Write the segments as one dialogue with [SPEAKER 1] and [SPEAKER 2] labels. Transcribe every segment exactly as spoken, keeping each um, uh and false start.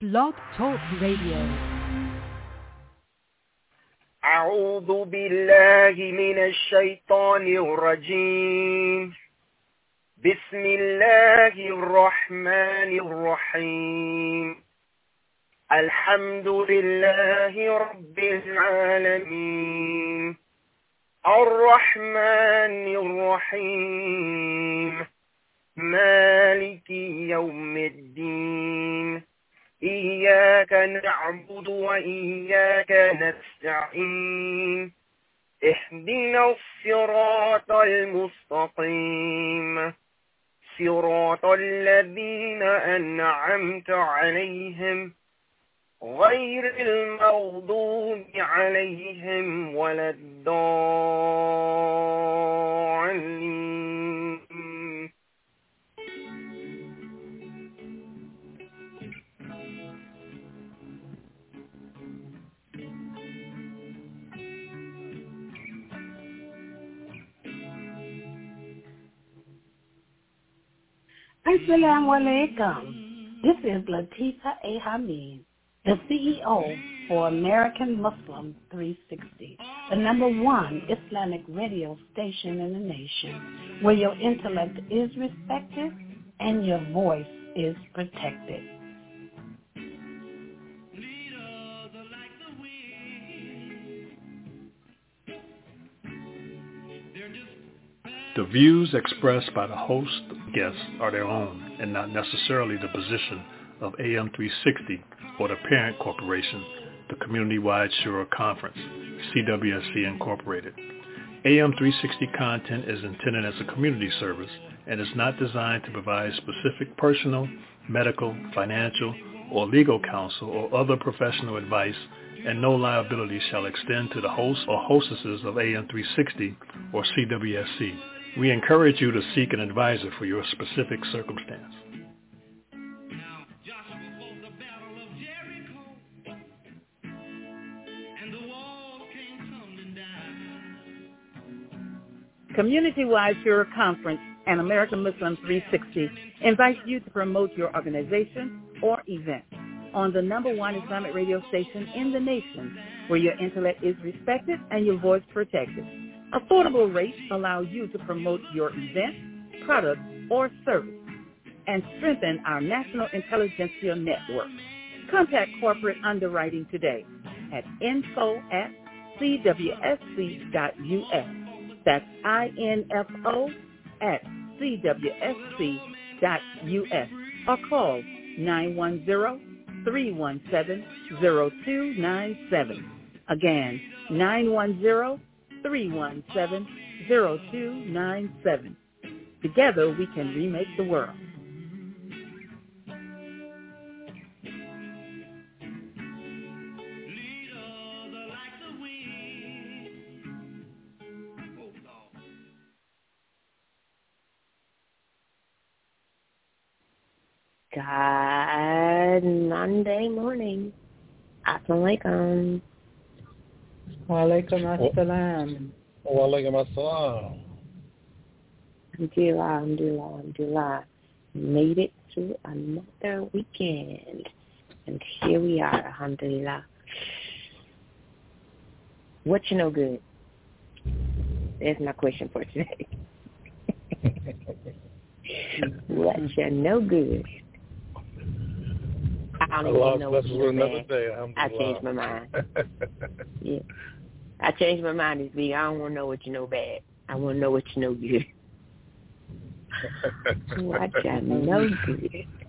[SPEAKER 1] Blog Talk Radio.
[SPEAKER 2] أعوذ بالله من الشيطان الرجيم. بسم الله الرحمن الرحيم. الحمد لله رب العالمين الرحمن الرحيم مالك يوم الدين إياك نعبد وإياك نستعين اهدنا الصراط المستقيم صراط الذين أنعمت عليهم غير المغضوب عليهم ولا الضالين.
[SPEAKER 3] Assalamu alaikum. This is Latifa A. Hamid, the C E O for American Muslim three sixty, the number one Islamic radio station in the nation, where your intellect is respected and your voice is protected.
[SPEAKER 4] The views expressed by the host and guests are their own and not necessarily the position of A M three sixty or the parent corporation, the Community-Wide Shura Conference, C W S C Incorporated. A M three sixty content is intended as a community service and is not designed to provide specific personal, medical, financial, or legal counsel or other professional advice, and no liability shall extend to the hosts or hostesses of A M three sixty or C W S C. We encourage you to seek an advisor for your specific circumstance.
[SPEAKER 5] Community-Wide Shura Conference and American Muslim three sixty invites you to promote your organization or event on the number one Islamic radio station in the nation, where your intellect is respected and your voice protected. Affordable rates allow you to promote your event, product, or service and strengthen our national intelligentsia network. Contact corporate underwriting today at info at c w s c dot u s. That's I N F O at C W S C dot U S or call nine one zero, three one seven, zero two nine seven. Again, nine one zero, three one seven, zero two nine seven. Together we can remake the world.
[SPEAKER 6] God, Monday morning. Assalamu alaikum.
[SPEAKER 7] Wa alaikum assalam.
[SPEAKER 8] Wa alaikum assalam.
[SPEAKER 6] Alhamdulillah, alhamdulillah, alhamdulillah. Made it to another weekend. And here we are, alhamdulillah. What you know good? That's my question for today. What you know good? I don't even know what you know bad. Day, I changed my mind. Yeah, I changed my mind this week. I don't want to know what you know bad. I want to know what you know good. What you know good?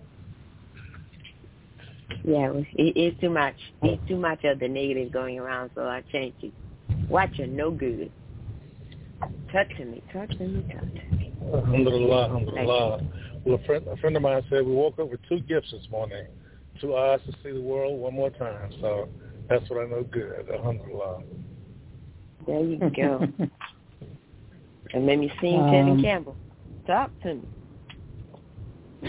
[SPEAKER 6] Yeah, it, it's too much. It's too much of the negative going around, so I changed it. What you know good? Touch to me, touch to me, touch to me.
[SPEAKER 8] Alhamdulillah, alhamdulillah. Well, a friend, a friend of mine said we woke up with two gifts this morning. Two eyes to see the world one more time. So that's what I know good. Alhamdulillah.
[SPEAKER 6] There you go. And made me sing um, Tevin Campbell. Talk to me.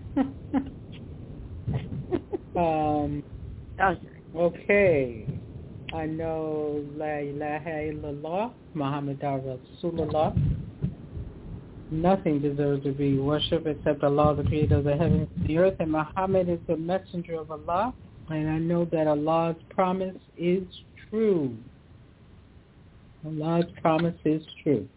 [SPEAKER 7] um, okay. I know La ilaha illallah, Muhammad Rasulullah. Nothing deserves to be worshipped except Allah, the creator of the heavens and the earth, and Muhammad is the messenger of Allah. And I know that Allah's promise is true. Allah's promise is true.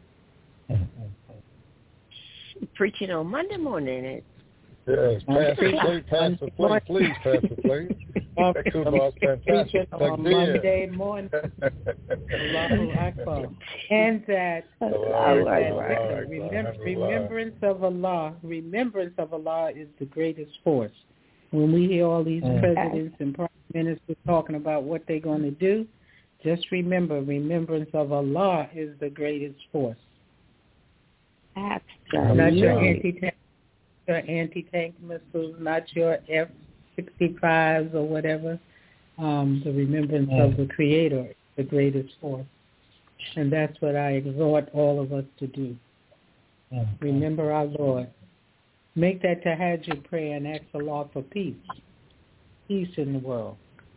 [SPEAKER 6] Preaching on Monday morning. It,
[SPEAKER 8] yes, Pastor Plate, Pastor Plate, please, Pastor Plate. That could be fantastic.
[SPEAKER 7] On Monday morning. Allahu Akbar. And that,
[SPEAKER 8] Allah,
[SPEAKER 7] and that
[SPEAKER 8] Allah,
[SPEAKER 7] remember,
[SPEAKER 8] Allah.
[SPEAKER 7] remembrance of Allah, remembrance of Allah is the greatest force. When we hear all these
[SPEAKER 8] Mm.
[SPEAKER 7] presidents and prime ministers talking about what they're going to do, just remember, remembrance of Allah is the greatest force.
[SPEAKER 6] absolutely.
[SPEAKER 7] Not your anti-tank, your anti-tank missiles, not your F sixty-fives or whatever. Um, the remembrance
[SPEAKER 8] Mm.
[SPEAKER 7] of the Creator is the greatest force. And that's what I exhort all of us to do.
[SPEAKER 8] Mm.
[SPEAKER 7] Remember our Lord. Make that tahajjud prayer and ask Allah for peace. Peace in the world.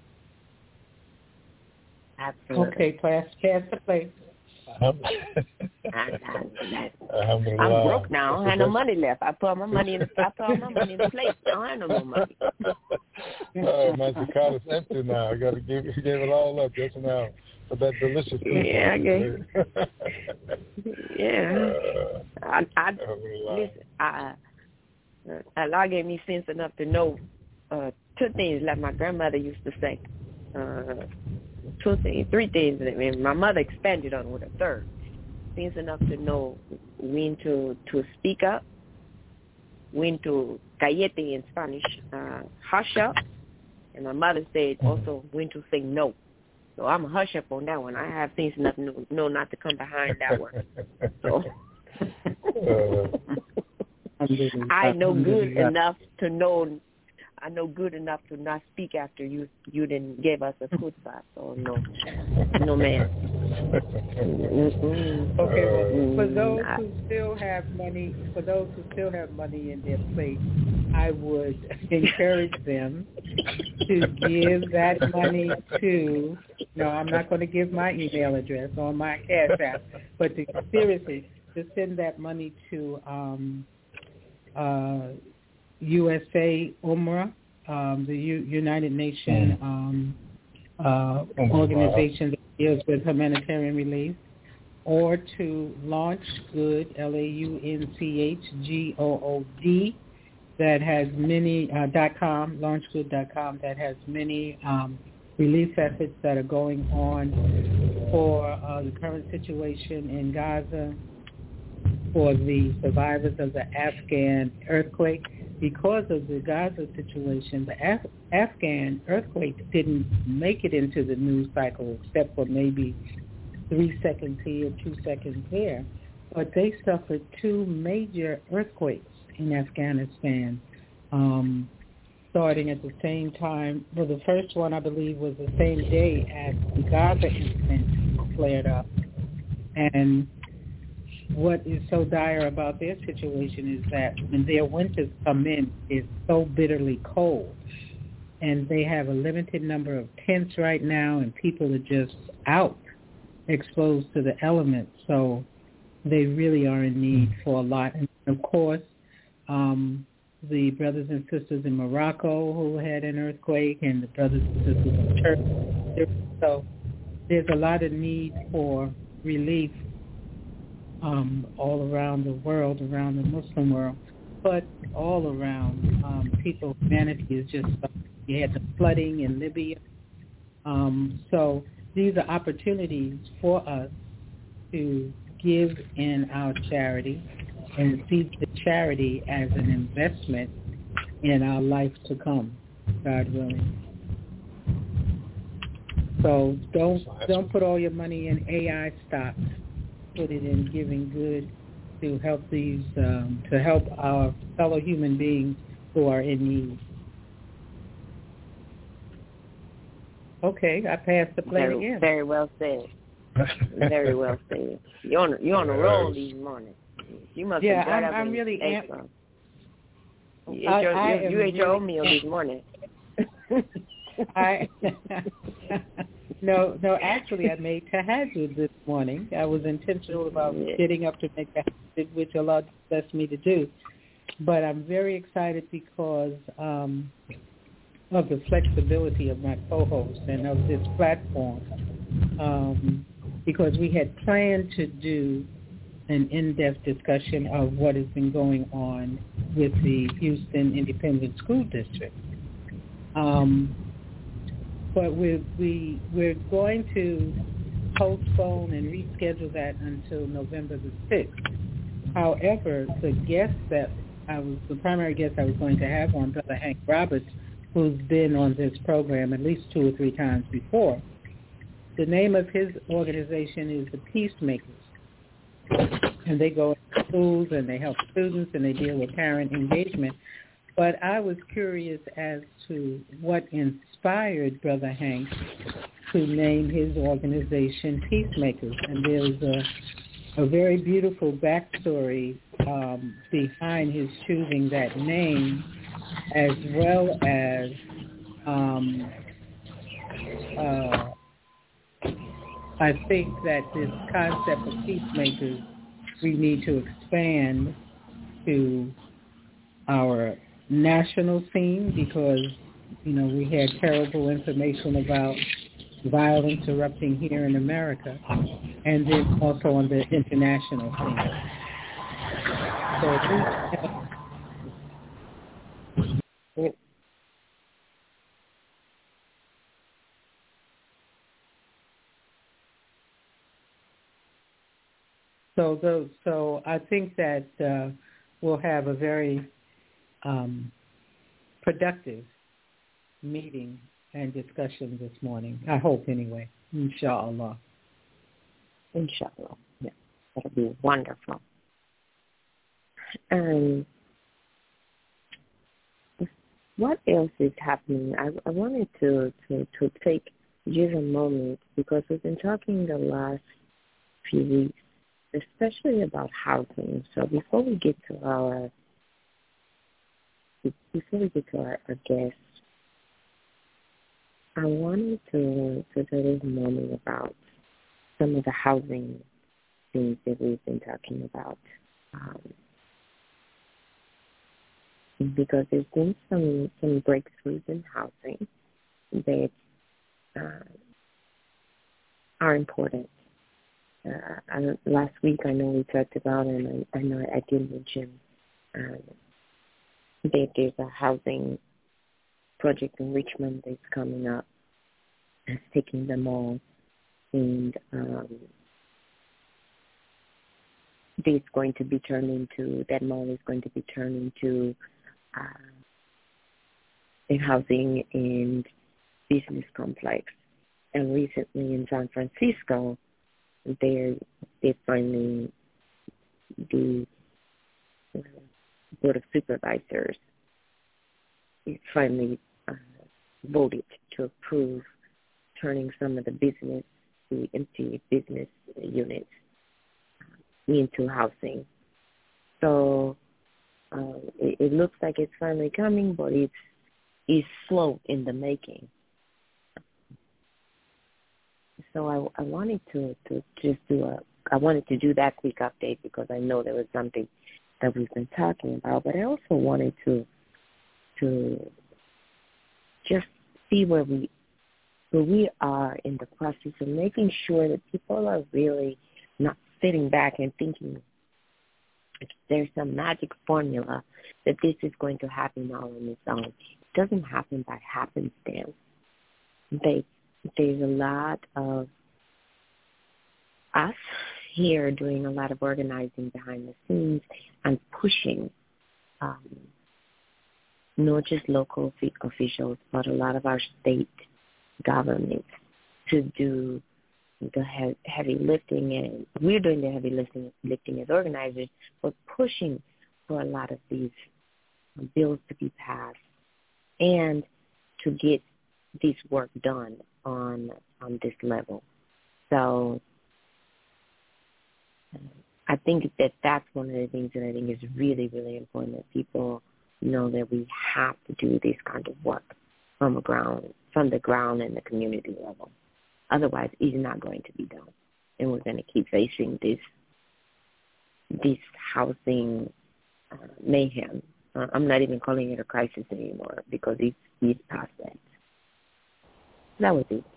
[SPEAKER 6] Absolutely.
[SPEAKER 7] Okay, pass, pass the plate.
[SPEAKER 6] I, I, I, I'm broke now. I don't have no money left. I put my money in. I put all my money in the plate. I don't have no more money.
[SPEAKER 8] Oh, my Zakata's empty now. I got to give, give it all up just now for that delicious food.
[SPEAKER 6] Yeah, I guess. Yeah.
[SPEAKER 8] Uh,
[SPEAKER 6] I, I
[SPEAKER 8] oh,
[SPEAKER 6] listen. I, Allah gave me sense enough to know uh, two things, like my grandmother used to say. Uh, two things, three things, and my mother expanded on with a third. Sense enough to know when to to speak up, when to callete in Spanish, uh, hush up, and my mother said also when to say no. So I'm a hush up on that one. I have things enough to know, know not to come behind that one. So I know good enough to know. I know good enough to not speak after you you didn't give us a khutbah. So no, no man. Mm-mm.
[SPEAKER 7] Okay, well, for those
[SPEAKER 6] Mm,
[SPEAKER 7] who still have money, for those who still have money in their plate, I would encourage them to give that money to. No, I'm not going to give my email address or my cash app, but to, seriously, to send that money to um, uh, U S A UMRA, um, the U- United Nations um, uh, organization that deals with humanitarian relief, or to Launch Good, L A U N C H G O O D, that has many, uh, dot com, launchgood dot com, that has many um, relief efforts that are going on for uh, the current situation in Gaza, for the survivors of the Afghan earthquake. Because of the Gaza situation, the Af- Afghan earthquake didn't make it into the news cycle except for maybe three seconds here, two seconds there. But they suffered two major earthquakes in Afghanistan, um, starting at the same time. Well, the first one, I believe, was the same day as the Gaza incident flared up. And what is so dire about their situation is that when their winters come in, it's so bitterly cold. And they have a limited number of tents right now, and people are just out, exposed to the elements. So they really are in need for a lot. And, of course, um, the brothers and sisters in Morocco who had an earthquake, and the brothers and sisters in Turkey. So there's a lot of need for relief Um, all around the world, around the Muslim world, but all around um, people, humanity is just, you had the flooding in Libya. Um, so these are opportunities for us to give in our charity and see the charity as an investment in our life to come, God willing. So don't don't put all your money in A I stocks. Put it in giving good to help these, um, to help our fellow human beings who are in need. Okay, I passed the plate
[SPEAKER 6] very,
[SPEAKER 7] again.
[SPEAKER 6] Very well said. Very well said. You're on, you're on a roll these mornings. You must
[SPEAKER 7] Yeah,
[SPEAKER 6] have got
[SPEAKER 7] I'm,
[SPEAKER 6] up
[SPEAKER 7] I'm
[SPEAKER 6] and
[SPEAKER 7] really
[SPEAKER 6] ate
[SPEAKER 7] amp-
[SPEAKER 6] some. You ate
[SPEAKER 7] I-
[SPEAKER 6] your,
[SPEAKER 7] I
[SPEAKER 6] you, you
[SPEAKER 7] am
[SPEAKER 6] ate your
[SPEAKER 7] really
[SPEAKER 6] oatmeal this morning.
[SPEAKER 7] I no, no. Actually, I made tahajjud this morning. I was intentional about
[SPEAKER 6] Yeah.
[SPEAKER 7] getting up to make tahajjud which Allah blessed me to do. But I'm very excited because um, of the flexibility of my co-host and of this platform, um, because we had planned to do an in-depth discussion of what has been going on with the Houston Independent School District. Um, but we're, we, we're going to postpone and reschedule that until November the sixth. However, the guest that I was, the primary guest I was going to have on, Brother Hank Roberts, who's been on this program at least two or three times before, the name of his organization is the Peacemakers. And they go into schools and they help students and they deal with parent engagement. But I was curious as to what inspired Brother Hank to name his organization Peacemakers. And there's a, a very beautiful backstory um, behind his choosing that name, as well as um, uh, I think that this concept of peacemakers we need to expand to our national scene, because, you know, we had terrible information about violence erupting here in America, and then also on the international scene. So So, those, so I think that uh, we'll have a very um, productive meeting and discussion this morning. I hope, anyway. Inshallah.
[SPEAKER 6] Inshallah. Yeah, that'll be wonderful. Um, what else is happening? I, I wanted to, to, to take just a moment, because we've been talking the last few weeks, especially about housing. So before we get to our before we get to our, our guests, I wanted to to take a moment about some of the housing things that we've been talking about, um, because there's been some some breakthroughs in housing that uh, are important. Uh, I, last week, I know we talked about, and I, I know I did mention um, that there's a housing project in Richmond that's coming up. It's taking them all, and um, it's going to be turned into, that mall is going to be turned into uh, a housing and business complex. And recently in San Francisco, They they finally, the Board of Supervisors finally uh, voted to approve turning some of the business, the empty business units into housing. So uh, it, it looks like it's finally coming, but it's, it's slow in the making. So I, I wanted to, to just do a, I wanted to do that quick update because I know there was something that we've been talking about, but I also wanted to, to just see where we, where we are in the process of making sure that people are really not sitting back and thinking there's some magic formula that this is going to happen all on its own. It doesn't happen by happenstance. They There's a lot of us here doing a lot of organizing behind the scenes and pushing um, not just local officials, but a lot of our state governments to do the he- heavy lifting. And we're doing the heavy lifting, lifting as organizers, but pushing for a lot of these bills to be passed and to get this work done on on this level. So I think that that's one of the things that I think is really, really important, that people know that we have to do this kind of work from the ground, from the ground and the community level. Otherwise, it's not going to be done, and we're going to keep facing this this housing uh, mayhem. Uh, I'm not even calling it a crisis anymore because it's, it's past that. That was it.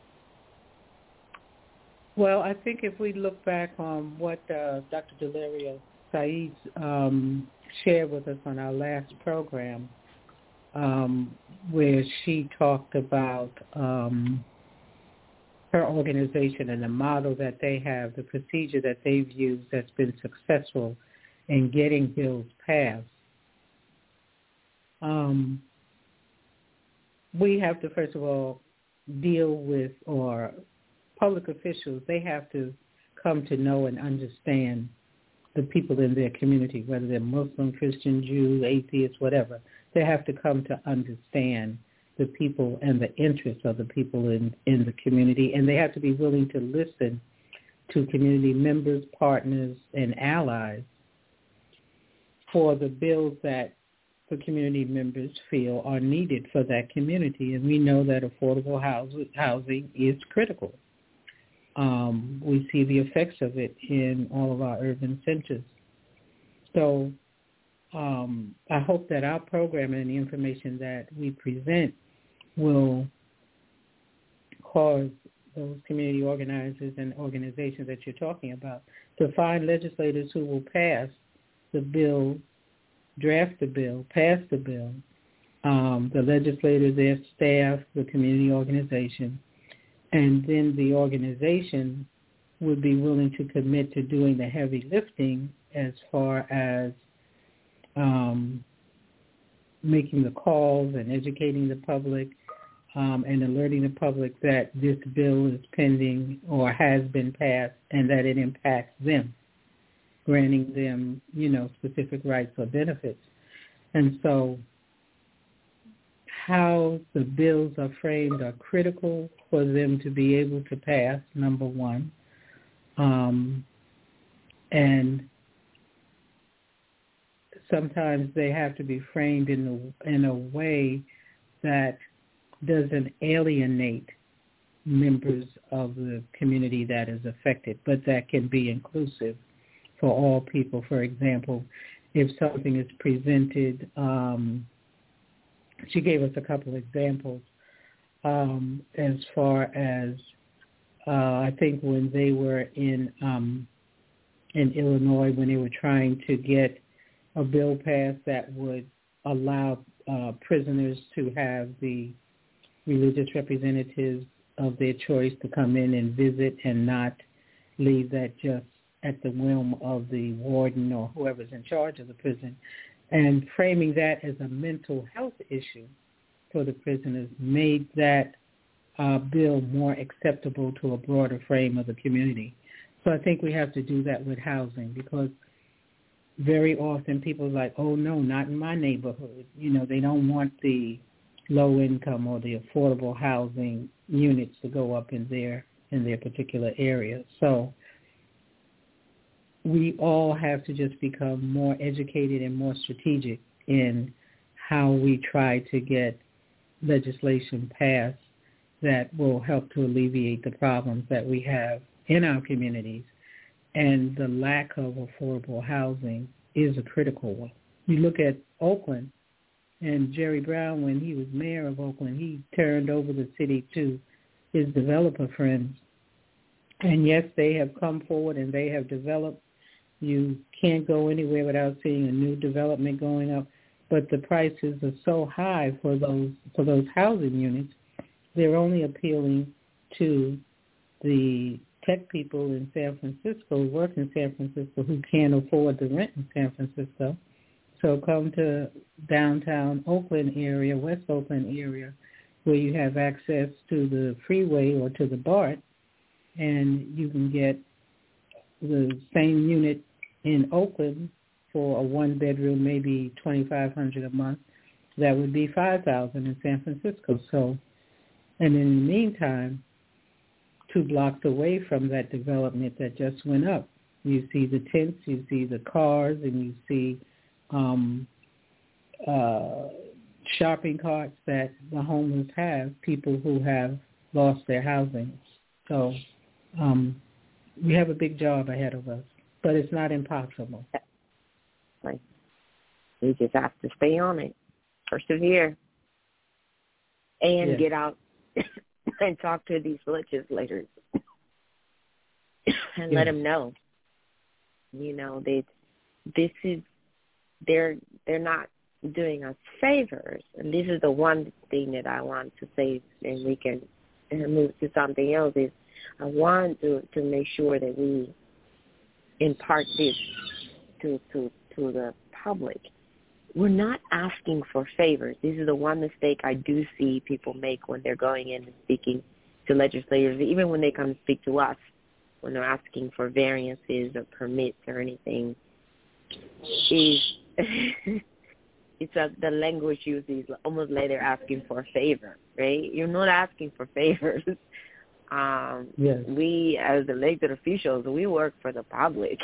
[SPEAKER 7] Well, I think if we look back on what uh, Doctor Delaria Saeed um, shared with us on our last program, um, where she talked about um, her organization and the model that they have, the procedure that they've used that's been successful in getting bills passed, um, we have to, first of all, deal with, or public officials, they have to come to know and understand the people in their community, whether they're Muslim, Christian, Jew, atheist, whatever. They have to come to understand the people and the interests of the people in, in the community, and they have to be willing to listen to community members, partners, and allies for the bills that the community members feel are needed for that community. And we know that affordable house, housing is critical. Um, we see the effects of it in all of our urban centers. So um, I hope that our program and the information that we present will cause those community organizers and organizations that you're talking about to find legislators who will pass the bill, draft the bill, pass the bill, um, the legislators, their staff, the community organization, and then the organization would be willing to commit to doing the heavy lifting as far as um, making the calls and educating the public um, and alerting the public that this bill is pending or has been passed and that it impacts them, granting them, you know, specific rights or benefits. And so how the bills are framed are critical for them to be able to pass, number one. Um, and sometimes they have to be framed in a, in a way that doesn't alienate members of the community that is affected, but that can be inclusive for all people. For example, if something is presented, um, she gave us a couple of examples um, as far as uh, I think when they were in um, in Illinois, when they were trying to get a bill passed that would allow uh, prisoners to have the religious representatives of their choice to come in and visit and not leave that just at the whim of the warden or whoever's in charge of the prison. And framing that as a mental health issue for the prisoners made that uh, bill more acceptable to a broader frame of the community. So I think we have to do that with housing, because very often people are like, oh, no, not in my neighborhood. You know, they don't want the low income or the affordable housing units to go up in their in their particular area. So we all have to just become more educated and more strategic in how we try to get legislation passed that will help to alleviate the problems that we have in our communities. And the lack of affordable housing is a critical one. You look at Oakland, and Jerry Brown, when he was mayor of Oakland, he turned over the city to his developer friends. And yes, they have come forward and they have developed. You can't go anywhere without seeing a new development going up. But the prices are so high for those for those housing units, they're only appealing to the tech people in San Francisco who work in San Francisco who can't afford the rent in San Francisco. So come to downtown Oakland area, West Oakland area, where you have access to the freeway or to the BART, and you can get the same unit in Oakland for a one-bedroom, maybe twenty-five hundred dollars a month. That would be five thousand dollars in San Francisco. So, and in the meantime, two blocks away from that development that just went up, you see the tents, you see the cars, and you see um, uh, shopping carts that the homeless have, people who have lost their housing. So um, we have a big job ahead of us. but it's not impossible.
[SPEAKER 6] Like, we just have to stay on it, persevere, and
[SPEAKER 7] yes.
[SPEAKER 6] get out and talk to these legislators and yes. let them know, you know, that this is, they're, they're not doing us favors. And this is the one thing that I want to say, and we can move to something else, is I want to, to make sure that we impart this to, to, to the public. We're not asking for favors. This is the one mistake I do see people make when they're going in and speaking to legislators, even when they come and speak to us, when they're asking for variances or permits or anything, is it's a, the language used is almost like they're asking for a favor, right? You're not asking for favors. Um,
[SPEAKER 7] yes.
[SPEAKER 6] We, as elected officials, we work for the public.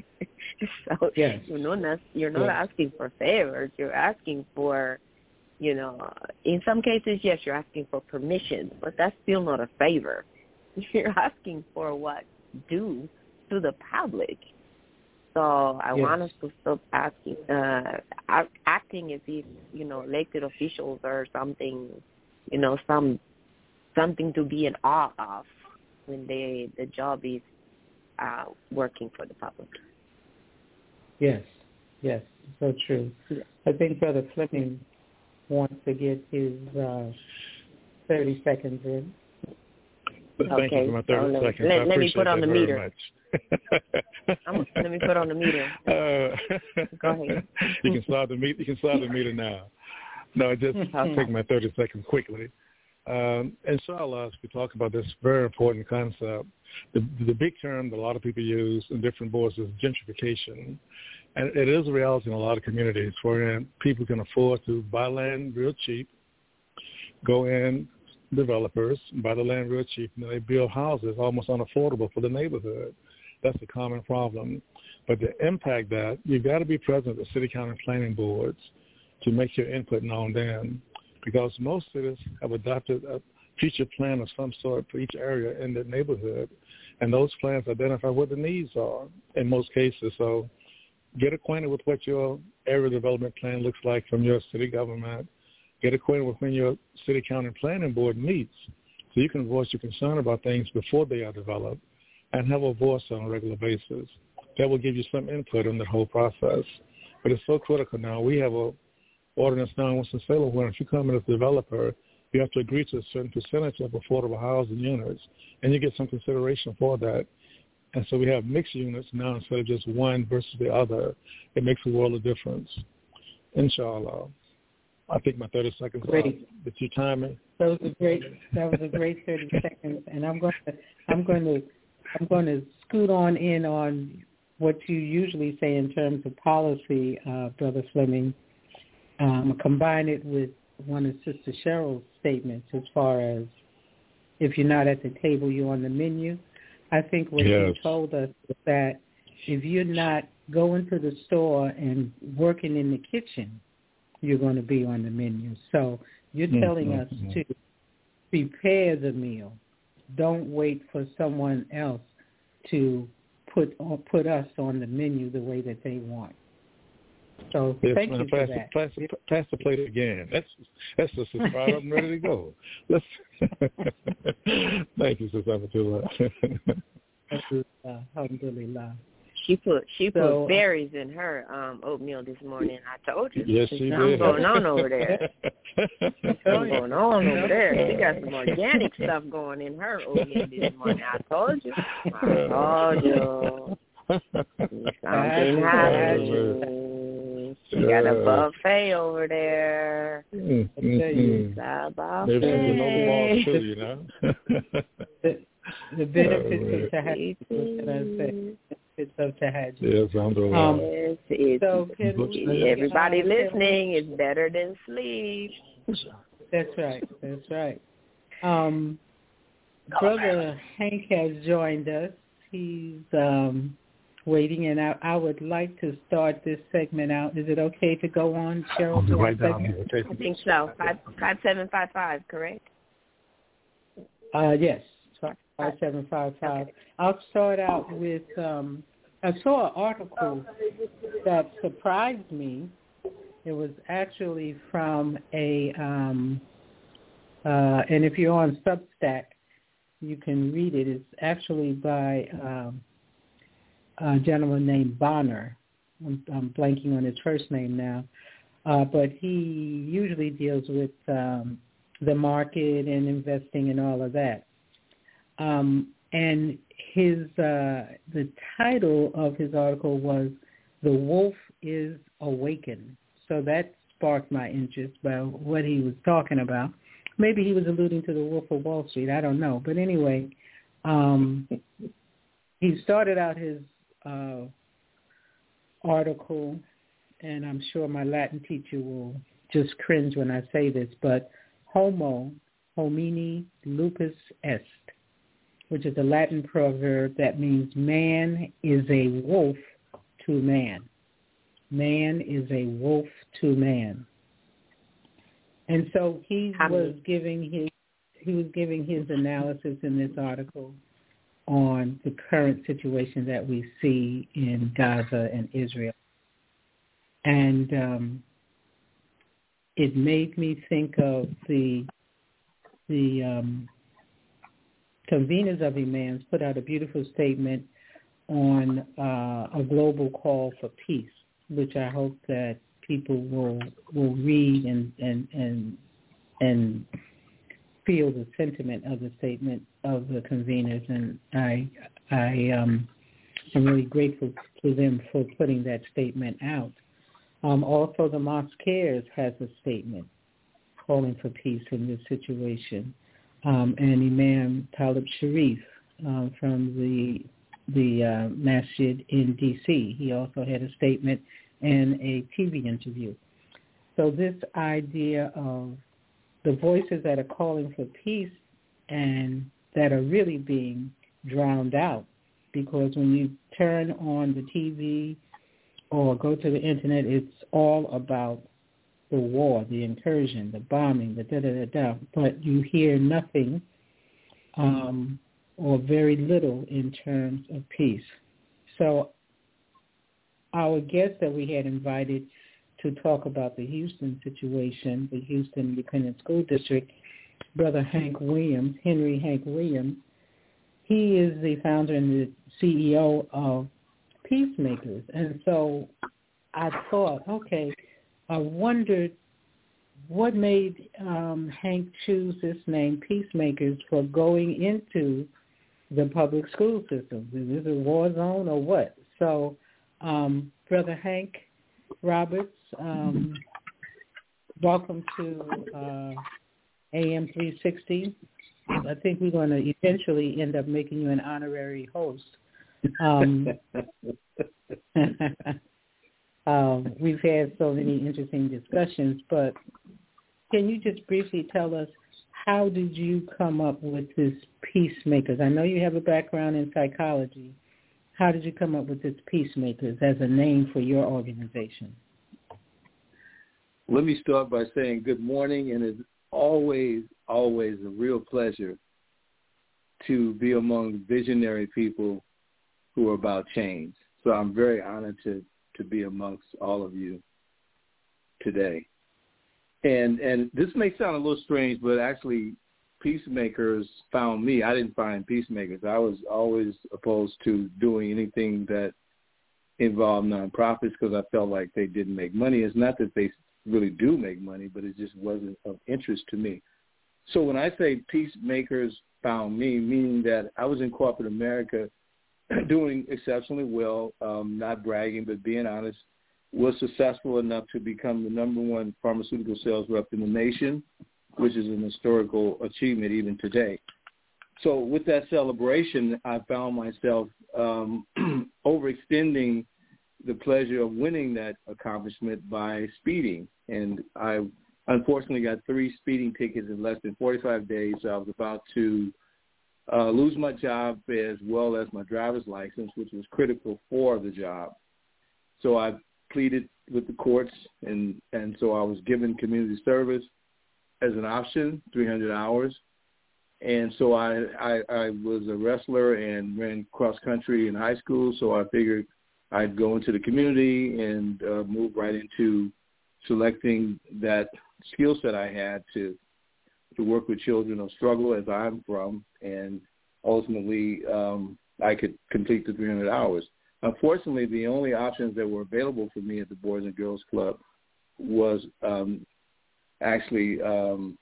[SPEAKER 6] So
[SPEAKER 7] yes.
[SPEAKER 6] you're not you're not
[SPEAKER 7] yes.
[SPEAKER 6] asking for favors. You're asking for, you know, in some cases, yes, you're asking for permission, but that's still not a favor. You're asking for what due to the public. So I
[SPEAKER 7] yes.
[SPEAKER 6] want us to stop asking, uh, acting as if, you know, elected officials are something, you know, some something to be in awe of when they the job is uh, working for the public.
[SPEAKER 7] Yes, yes, so true. I think Brother Fleming wants to get his uh, thirty seconds in.
[SPEAKER 8] Thank
[SPEAKER 6] okay.
[SPEAKER 8] you for my thirty
[SPEAKER 6] so
[SPEAKER 8] seconds.
[SPEAKER 6] Let,
[SPEAKER 8] I
[SPEAKER 6] let me put on the meter.
[SPEAKER 8] Much.
[SPEAKER 6] I'm, let me put on the meter.
[SPEAKER 8] Uh,
[SPEAKER 6] Go ahead.
[SPEAKER 8] You can start the meter. You can start the meter now. No, just okay. Take my thirty seconds quickly. Um, inshallah, as we talk about this very important concept, the, the big term that a lot of people use in different boards is gentrification. And it is a reality in a lot of communities wherein people can afford to buy land real cheap, go in, developers, buy the land real cheap, and then they build houses almost unaffordable for the neighborhood. That's a common problem. But to impact that, you've got to be present at city, county, planning boards to make your input known then. Because most cities have adopted a future plan of some sort for each area in the neighborhood, and those plans identify what the needs are in most cases. So get acquainted with what your area development plan looks like from your city government. Get acquainted with when your city, county, planning board meets so you can voice your concern about things before they are developed and have a voice on a regular basis. That will give you some input on the whole process. But it's so critical now. We have a ordinance now in Winston-Salem where if you come in as a developer, you have to agree to a certain percentage of affordable housing units, and you get some consideration for that. And so we have mixed units now instead of just one versus the other. It makes a world of difference. Inshallah. I think my thirty seconds
[SPEAKER 7] great.
[SPEAKER 8] Out. Did you time it?
[SPEAKER 7] That was a great. That was a great thirty seconds, and I'm going to. I'm going to. I'm going to scoot on in on what you usually say in terms of policy, uh, Brother Fleming. Um, combine it with one of Sister Cheryl's statements as far as if you're not at the table, you're on the menu. I think what
[SPEAKER 8] yes.
[SPEAKER 7] she told us is that if you're not going to the store and working in the kitchen, you're going to be on the menu. So you're mm-hmm. telling us to prepare the meal. Don't wait for someone else to put put us on the menu the way that they want. So
[SPEAKER 8] yes,
[SPEAKER 7] thank
[SPEAKER 8] man,
[SPEAKER 7] you
[SPEAKER 8] pass,
[SPEAKER 7] for that.
[SPEAKER 8] Pass, pass the plate again. That's that's just as fired up and ready to go. Let's thank you, Sister Amatullah.
[SPEAKER 7] Alhamdulillah.
[SPEAKER 6] She put she put
[SPEAKER 7] so,
[SPEAKER 6] berries in her um, oatmeal this morning. I told you.
[SPEAKER 8] Yes, she
[SPEAKER 6] Something
[SPEAKER 8] did.
[SPEAKER 6] going on over there. Something going on over there. She got some organic stuff going in her oatmeal this morning. I told you. I told you. Something happened. She got a buffet over there.
[SPEAKER 8] Mm-hmm.
[SPEAKER 6] A buffet.
[SPEAKER 8] Maybe she's no balls too, you know.
[SPEAKER 7] the, the benefits oh, of tahajjud. What can I say? Benefits of tahajjud.
[SPEAKER 8] Yes, alhamdulillah.
[SPEAKER 6] Um, yes, it's,
[SPEAKER 7] so
[SPEAKER 6] we, everybody uh, listening is better than sleep.
[SPEAKER 7] That's right. That's right. Um, Brother Hank has joined us. He's um, waiting, and I, I would like to start this segment out. Is it okay to go on, Cheryl?
[SPEAKER 8] I'll be right down.
[SPEAKER 6] I think so. Five, five, seven, five, five. Correct?
[SPEAKER 7] Uh, yes. Five seven five five. Okay. I'll start out with um, I saw an article that surprised me. It was actually from a, um, uh, and if you're on Substack, you can read it. It's actually by um, a gentleman named Bonner. I'm, I'm blanking on his first name now. Uh, but he usually deals with um, the market and investing and all of that. Um, and his uh, the title of his article was "The Wolf is Awakened." So that sparked my interest by what he was talking about. Maybe he was alluding to the Wolf of Wall Street. I don't know. But anyway, um, he started out his uh, article, and I'm sure my Latin teacher will just cringe when I say this, but homo homini lupus est, which is a Latin proverb that means man is a wolf to man. Man is a wolf to man. And so he was giving his he was giving his analysis in this article on the current situation that we see in Gaza and Israel. And um, it made me think of the the um, conveners of Imams put out a beautiful statement on uh, a global call for peace, which I hope that people will will read and and and and feel the sentiment of the statement of the conveners. And I I um, am really grateful to them for putting that statement out. Um, also, the Mosque Cares has a statement calling for peace in this situation. Um, and Imam Talib Sharif uh, from the the uh, masjid in D C, he also had a statement and a T V interview. So this idea of the voices that are calling for peace and that are really being drowned out, because when you turn on the T V or go to the internet, it's all about the war, the incursion, the bombing, the da-da-da-da, but you hear nothing um, or very little in terms of peace. So our guest that we had invited to talk about the Houston situation, the Houston Independent School District, Brother Hank Williams, Henry Hank Williams, he is the founder and the C E O of Peacemakers. And so I thought, okay, I wondered what made um, Hank choose this name, Peacemakers, for going into the public school system. Is this a war zone or what? So, um, Brother Hank Roberts, um, welcome to uh, A M three sixty. I think we're going to eventually end up making you an honorary host. Um, um, we've had so many interesting discussions, but can you just briefly tell us, how did you come up with this Peacemakers? I know you have a background in psychology. How did you come up with this Peacemakers as a name for your organization?
[SPEAKER 1] Let me start by saying good morning, and it's always, always a real pleasure to be among visionary people who are about change. So I'm very honored to, to be amongst all of you today. And and this may sound a little strange, but actually Peacemakers found me. I didn't find Peacemakers. I was always opposed to doing anything that involved nonprofits because I felt like they didn't make money. It's not that they really do make money, but it just wasn't of interest to me. So when I say Peacemakers found me, meaning that I was in corporate America doing exceptionally well, um, not bragging, but being honest, was successful enough to become the number one pharmaceutical sales rep in the nation, which is an historical achievement even today. So with that celebration, I found myself um, overextending the pleasure of winning that accomplishment by speeding. And I unfortunately got three speeding tickets in less than forty-five days. So I was about to uh, lose my job as well as my driver's license, which was critical for the job. So I pleaded with the courts, and, and so I was given community service as an option, three hundred hours. And so I, I, I was a wrestler and ran cross country in high school, so I figured I'd go into the community and uh, move right into selecting that skill set I had to to work with children of struggle, as I'm from, and ultimately um, I could complete the three hundred hours. Unfortunately, the only options that were available for me at the Boys and Girls Club was um, actually, um,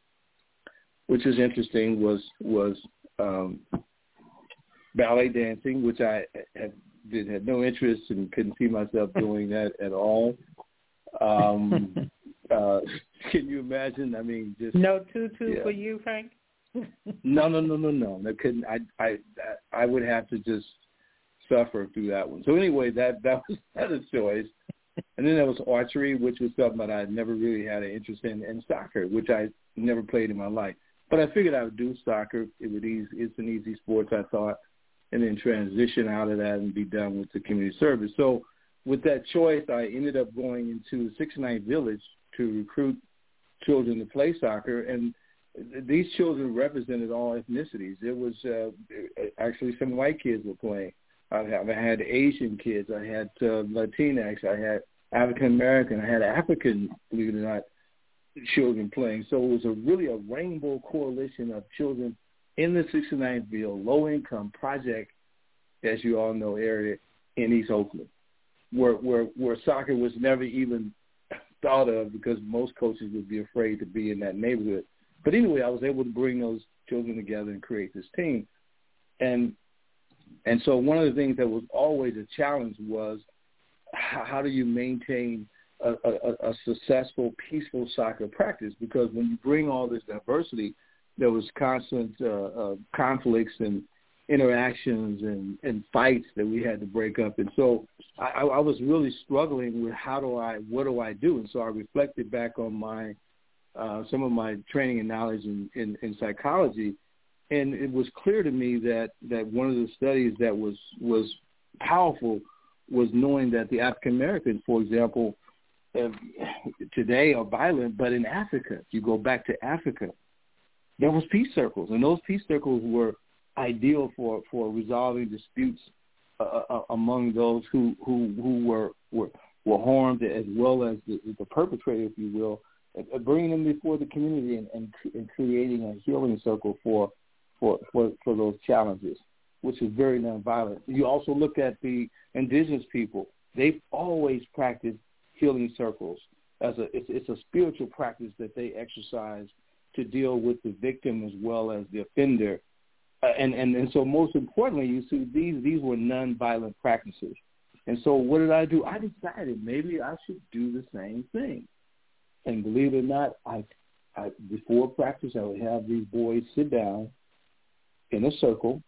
[SPEAKER 1] which is interesting, was was um, ballet dancing, which I had, did, had no interest and couldn't see myself doing that at all. Um, uh, can you imagine? I mean, just
[SPEAKER 7] no tutu
[SPEAKER 1] yeah.
[SPEAKER 7] for you, Frank?
[SPEAKER 1] no, no, no, no, no. I couldn't. I, I, I would have to just suffer through that one. So anyway, that that was that was a choice. And then there was archery, which was something that I never really had an interest in, and soccer, which I never played in my life. But I figured I would do soccer. It would easy. It's an easy sport, I thought, and then transition out of that and be done with the community service. So with that choice, I ended up going into sixty-ninth Village to recruit children to play soccer, and these children represented all ethnicities. There was uh, actually some white kids were playing. I had Asian kids. I had uh, Latinx. I had African American. I had African, believe it or not, children playing. So it was a really a rainbow coalition of children in the sixty-ninth Ville, low-income project, as you all know, area in East Oakland, where, where, where soccer was never even thought of because most coaches would be afraid to be in that neighborhood. But anyway, I was able to bring those children together and create this team. And And so one of the things that was always a challenge was how, how do you maintain a, a, a successful, peaceful soccer practice? Because when you bring all this diversity, there was constant uh, uh, conflicts and interactions and, and fights that we had to break up. And so I, I was really struggling with how do I, what do I do? And so I reflected back on my uh, some of my training and knowledge in, in, in psychology. And it was clear to me that, that one of the studies that was, was powerful was knowing that the African Americans, for example, uh, today are violent, but in Africa, if you go back to Africa, there was peace circles, and those peace circles were ideal for, for resolving disputes uh, uh, among those who, who, who were, were were harmed, as well as the, the perpetrator, if you will, uh, bringing them before the community and, and, and creating a healing circle for For, for, for those challenges, which is very nonviolent. You also look at the indigenous people. They've always practiced healing circles. As a, it's, it's a spiritual practice that they exercise to deal with the victim as well as the offender. Uh, and, and, and so most importantly, you see, these, these were nonviolent practices. And so what did I do? I decided maybe I should do the same thing. And believe it or not, I, I before practice, I would have these boys sit down in a circle,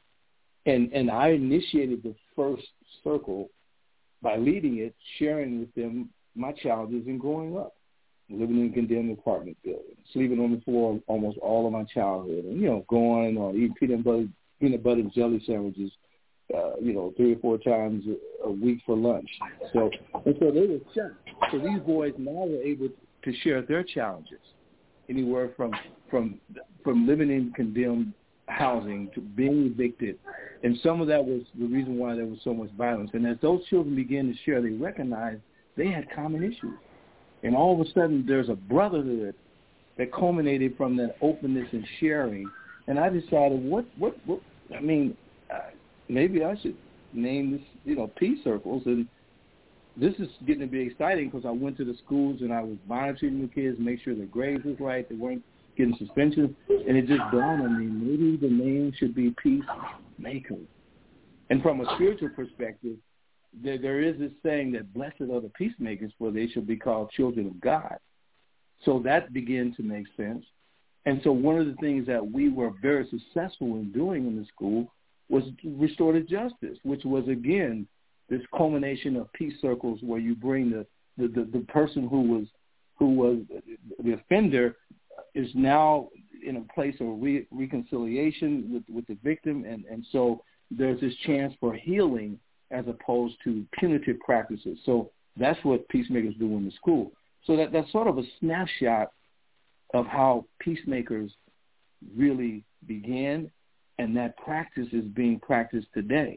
[SPEAKER 1] and, and I initiated the first circle by leading it, sharing with them my challenges in growing up, living in condemned apartment buildings, sleeping on the floor almost all of my childhood, and, you know, going on eating peanut butter, peanut butter and jelly sandwiches, uh, you know, three or four times a, a week for lunch. So, and so they were shocked. So these boys now were able to share their challenges, anywhere from from from living in condemned housing to being evicted, and some of that was the reason why there was so much violence. And as those children began to share, they recognized they had common issues, and all of a sudden there's a brotherhood that culminated from that openness and sharing. And I decided, what, what, what I mean, uh, maybe I should name this, you know, peace circles. And this is getting to be exciting because I went to the schools and I was monitoring the kids, make sure their grades was right, they weren't getting suspensions, and it just dawned on me, maybe the name should be Peacemaker. And from a spiritual perspective, there, there is this saying that blessed are the peacemakers, for they shall be called children of God. So that began to make sense. And so one of the things that we were very successful in doing in the school was restorative justice, which was, again, this culmination of peace circles where you bring the, the, the, the person who was who was the offender is now in a place of re- reconciliation with, with the victim. And, and so there's this chance for healing as opposed to punitive practices. So that's what peacemakers do in the school. So that, that's sort of a snapshot of how peacemakers really began, and that practice is being practiced today.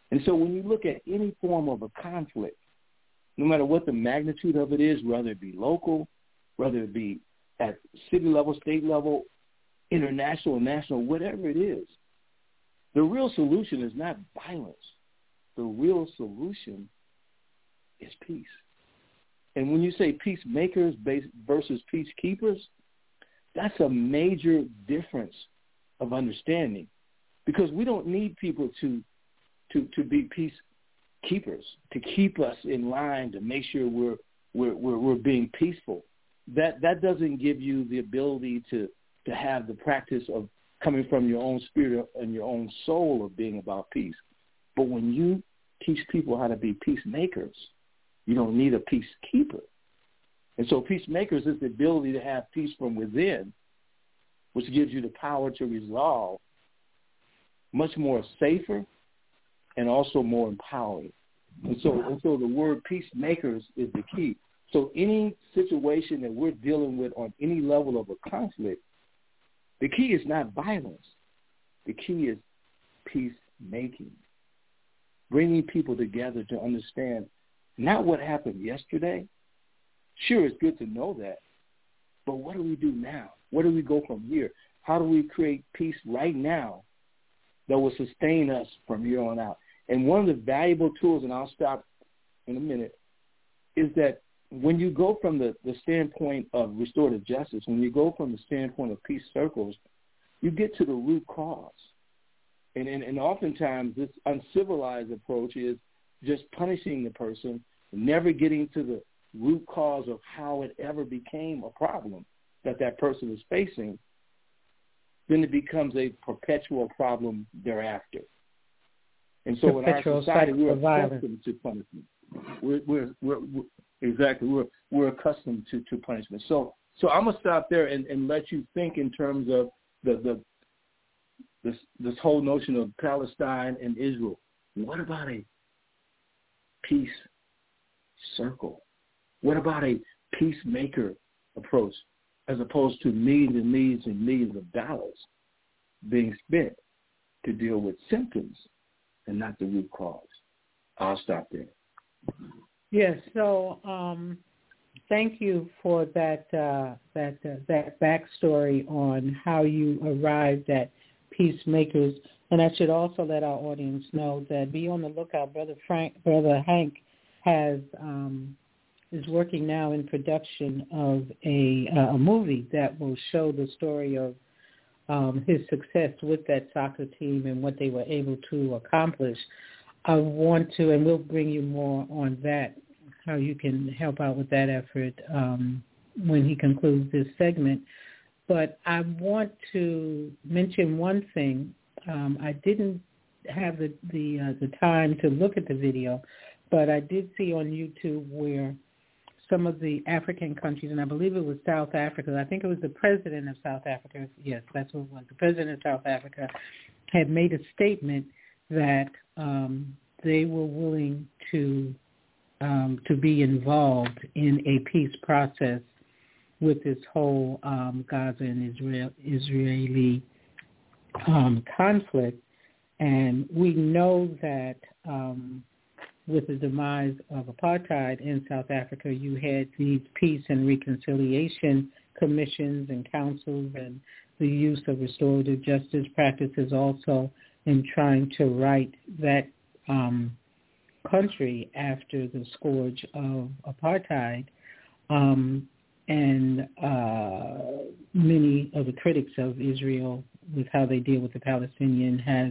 [SPEAKER 1] And so when you look at any form of a conflict, no matter what the magnitude of it is, whether it be local, whether it be at city level, state level, international, national, whatever it is, the real solution is not violence. The real solution is peace. And when you say peacemakers versus peacekeepers, that's a major difference of understanding, because we don't need people to to, to be peacekeepers, to keep us in line, to make sure we're we're we're, we're being peaceful. That that doesn't give you the ability to, to have the practice of coming from your own spirit and your own soul of being about peace. But when you teach people how to be peacemakers, you don't need a peacekeeper. And so peacemakers is the ability to have peace from within, which gives you the power to resolve much more safer and also more empowering. And so, and so the word peacemakers is the key. So any situation that we're dealing with on any level of a conflict, the key is not violence. The key is peacemaking, bringing people together to understand not what happened yesterday. Sure, it's good to know that, but what do we do now? Where do we go from here? How do we create peace right now that will sustain us from here on out? And one of the valuable tools, and I'll stop in a minute, is that when you go from the, the standpoint of restorative justice, when you go from the standpoint of peace circles, you get to the root cause. And, and, and oftentimes this uncivilized approach is just punishing the person, never getting to the root cause of how it ever became a problem that that person is facing. Then it becomes a perpetual problem thereafter. And so perpetual in our society, we're accustomed to punishment. We're, we're, we're, we're exactly we're we're accustomed to, to punishment. So so I'm gonna stop there and, and let you think in terms of the the this this whole notion of Palestine and Israel. What about a peace circle? What about a peacemaker approach, as opposed to millions and millions and millions of dollars being spent to deal with symptoms and not the root cause? I'll stop there.
[SPEAKER 7] Yes. So, um, thank you for that uh, that uh, that backstory on how you arrived at peacemakers. And I should also let our audience know that be on the lookout. Brother Frank, Brother Hank, has um, is working now in production of a uh, a movie that will show the story of um, his success with that soccer team and what they were able to accomplish. I want to, and we'll bring you more on that, how you can help out with that effort um, when he concludes this segment. But I want to mention one thing. Um, I didn't have the the, uh, the time to look at the video, but I did see on YouTube where some of the African countries, and I believe it was South Africa, I think it was the president of South Africa, yes, that's what it was, the president of South Africa had made a statement that um, they were willing to um, to be involved in a peace process with this whole um, Gaza and Israel, Israeli um, conflict. And we know that um, with the demise of apartheid in South Africa, you had these peace and reconciliation commissions and councils and the use of restorative justice practices also in trying to right that um, country after the scourge of apartheid. Um, and uh, many of the critics of Israel with how they deal with the Palestinian has,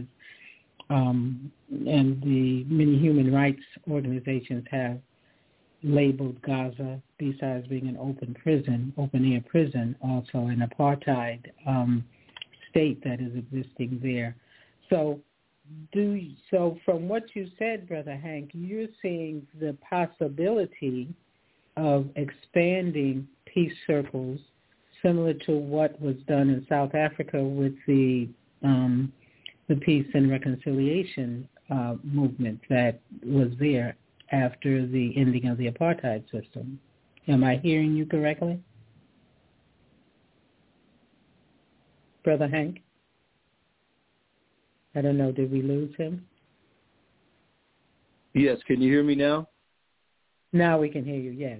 [SPEAKER 7] um, and the many human rights organizations have labeled Gaza, besides being an open prison, open-air prison, also an apartheid um, state that is existing there. So do so from what you said, Brother Hank, you're seeing the possibility of expanding peace circles similar to what was done in South Africa with the um, the peace and reconciliation uh, movement that was there after the ending of the apartheid system. Am I hearing you correctly? Brother Hank? I don't know, did we lose him?
[SPEAKER 1] Yes, can you hear me now?
[SPEAKER 7] Now we can hear you, yes.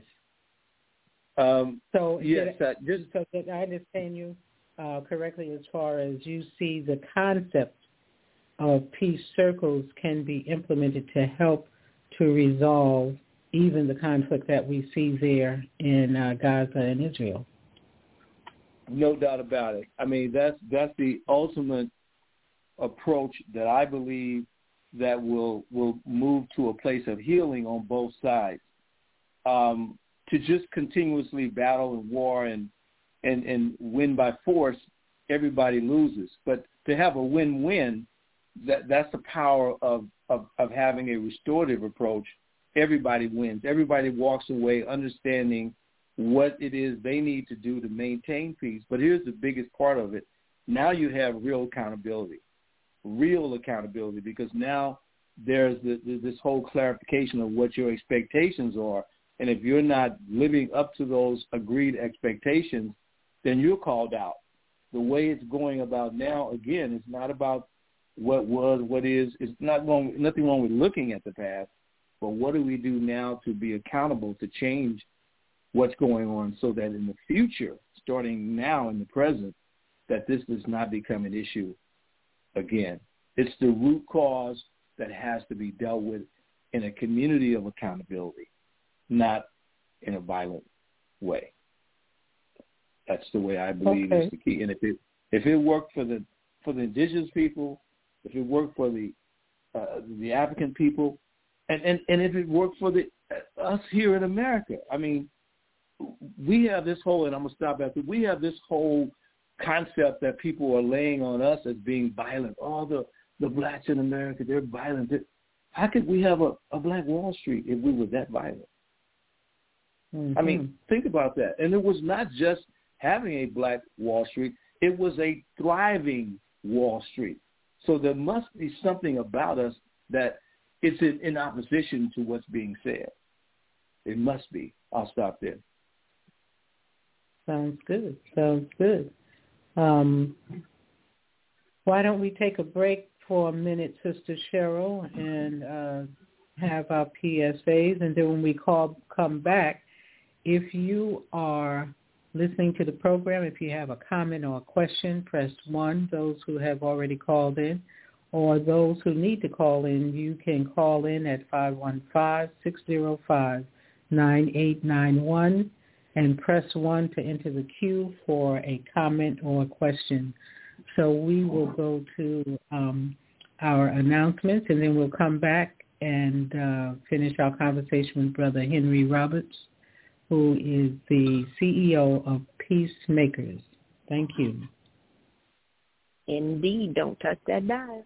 [SPEAKER 1] Um,
[SPEAKER 7] so
[SPEAKER 1] yes,
[SPEAKER 7] did,
[SPEAKER 1] I, just,
[SPEAKER 7] so did I understand you uh, correctly as far as you see the concept of peace circles can be implemented to help to resolve even the conflict that we see there in uh, Gaza and Israel?
[SPEAKER 1] No doubt about it. I mean, that's that's the ultimate approach that I believe that will will move to a place of healing on both sides. Um, to just continuously battle and war and, and, and win by force, everybody loses. But to have a win-win, that that's the power of, of, of having a restorative approach. Everybody wins. Everybody walks away understanding what it is they need to do to maintain peace. But here's the biggest part of it. Now you have real accountability, real accountability, because now there's the, the, this whole clarification of what your expectations are. And if you're not living up to those agreed expectations, then you're called out. The way it's going about now, again, it's not about what was, what is. It's not wrong, nothing wrong with looking at the past, but what do we do now to be accountable to change what's going on so that in the future, starting now in the present, that this does not become an issue again. It's the root cause that has to be dealt with in a community of accountability, not in a violent way. That's the way I believe
[SPEAKER 7] okay.
[SPEAKER 1] is the key. And if it if it worked for the for the indigenous people, if it worked for the uh, the African people, and, and, and if it worked for the uh, us here in America, I mean, we have this whole, and I'm gonna stop after. We have this whole concept that people are laying on us as being violent. Oh, the the blacks in America, they're violent. How could we have a, a Black Wall Street if we were that violent?
[SPEAKER 7] Mm-hmm.
[SPEAKER 1] I mean, think about that. And it was not just having a Black Wall Street. It was a thriving Wall Street. So there must be something about us that it's in, in opposition to what's being said. It must be. I'll stop there.
[SPEAKER 7] Sounds good. Sounds good. Um, why don't we take a break for a minute, Sister Cheryl, and uh, have our P S As, and then when we call, come back, if you are listening to the program, if you have a comment or a question, press one, those who have already called in, or those who need to call in, you can call in at five one five, six zero five, nine eight nine one and press one to enter the queue for a comment or a question. So we will go to um, our announcements, and then we'll come back and uh, finish our conversation with Brother Henry Roberts, who is the C E O of Peacemakers. Thank you.
[SPEAKER 6] Indeed. Don't touch that dial.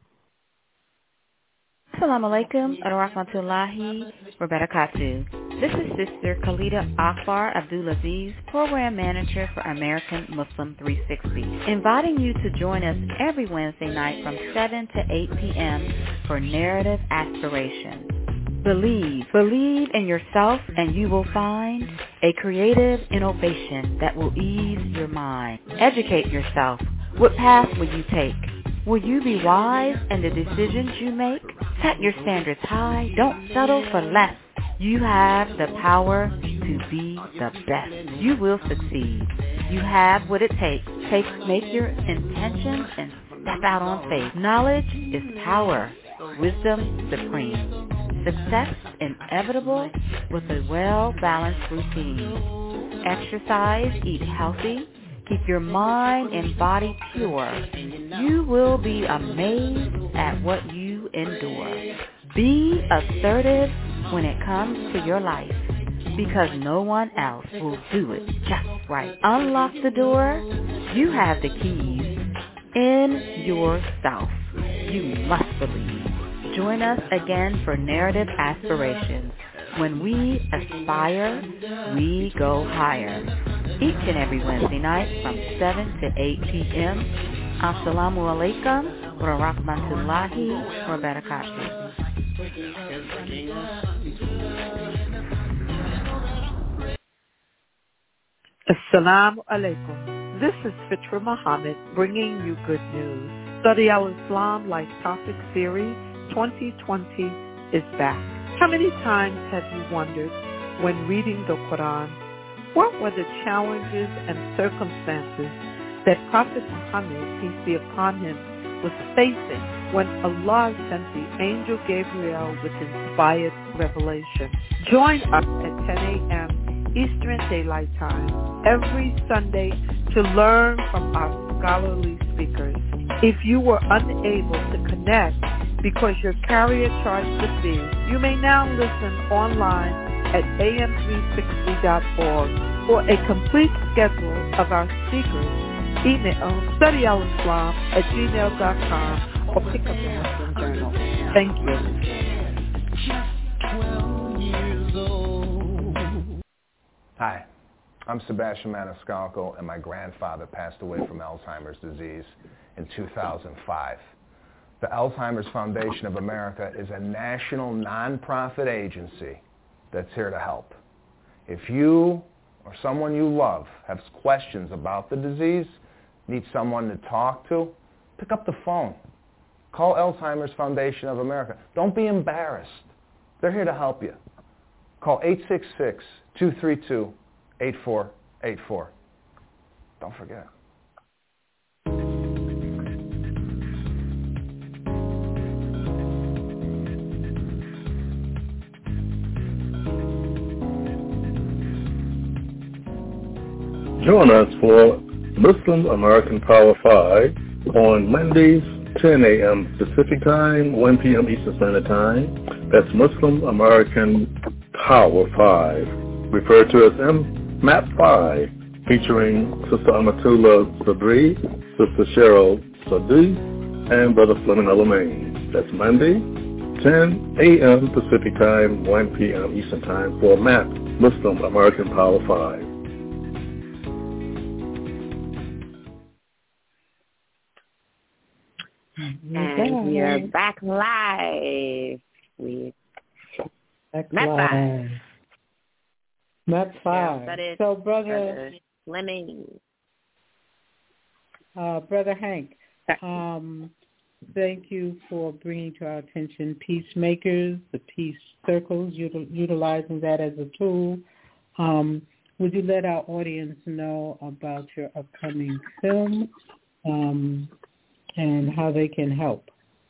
[SPEAKER 9] Assalamu alaikum wa rahmatullahi wa barakatuh. This is Sister Khalida Akbar Abdulaziz, Program Manager for American Muslim three sixty, inviting you to join us every Wednesday night from seven to eight p.m. for Narrative Aspirations. Believe, believe in yourself, and you will find a creative innovation that will ease your mind. Educate yourself. What path will you take? Will you be wise in the decisions you make? Set your standards high. Don't settle for less. You have the power to be the best. You will succeed. You have what it takes. Take, make your intentions and step out on faith. Knowledge is power. Wisdom supreme. Success inevitable with a well-balanced routine. Exercise, eat healthy. Keep your mind and body pure. You will be amazed at what you endure. Be assertive when it comes to your life, because no one else will do it just right. Unlock the door. You have the keys in yourself. You must believe. Join us again for Narrative Aspirations. When we aspire, we go higher. Each and every Wednesday night from seven to eight p.m. Assalamu alaikum wa rahmatullahi wa barakatuh.
[SPEAKER 10] Assalamu alaikum. This is Fitra Muhammad bringing you good news. Study Al-Islam Life Topic Series twenty twenty is back. How many times have you wondered, when reading the Quran, what were the challenges and circumstances that Prophet Muhammad, peace be upon him, was facing when Allah sent the angel Gabriel with inspired revelation? Join us at ten a.m. Eastern Daylight Time every Sunday to learn from our scholarly speakers. If you were unable to connect because your carrier charged the fee, you may now listen online at A M three sixty dot org. For a complete schedule of our speakers, email study al islam at gmail dot com or pick up the Muslim Journal. Thank
[SPEAKER 11] you. Hi, I'm Sebastian Maniscalco, and my grandfather passed away from Alzheimer's disease in two thousand five. The Alzheimer's Foundation of America is a national nonprofit agency that's here to help. If you or someone you love has questions about the disease, need someone to talk to, pick up the phone. Call Alzheimer's Foundation of America. Don't be embarrassed. They're here to help you. Call eight six six, two three two, eight four eight four. Don't forget.
[SPEAKER 4] Join us for Muslim American Power five on Mondays, ten a.m. Pacific Time, one p.m. Eastern Standard Time. That's Muslim American Power five, referred to as M M A P five, featuring Sister Amatullah Sabri, Sister Cheryl Sadi, and Brother Fleming Alamain. That's Monday, ten a.m. Pacific Time, one p.m. Eastern Time for M A P, Muslim American Power five.
[SPEAKER 6] And we are back live with
[SPEAKER 7] back
[SPEAKER 6] M A P five.
[SPEAKER 7] M A P five.
[SPEAKER 6] Yeah,
[SPEAKER 7] so, Brother,
[SPEAKER 6] Brother Fleming.
[SPEAKER 7] Uh, Brother Hank, um, thank you for bringing to our attention Peacemakers, the Peace Circles, util- utilizing that as a tool. Um, would you let our audience know about your upcoming film? Um, and how they can help?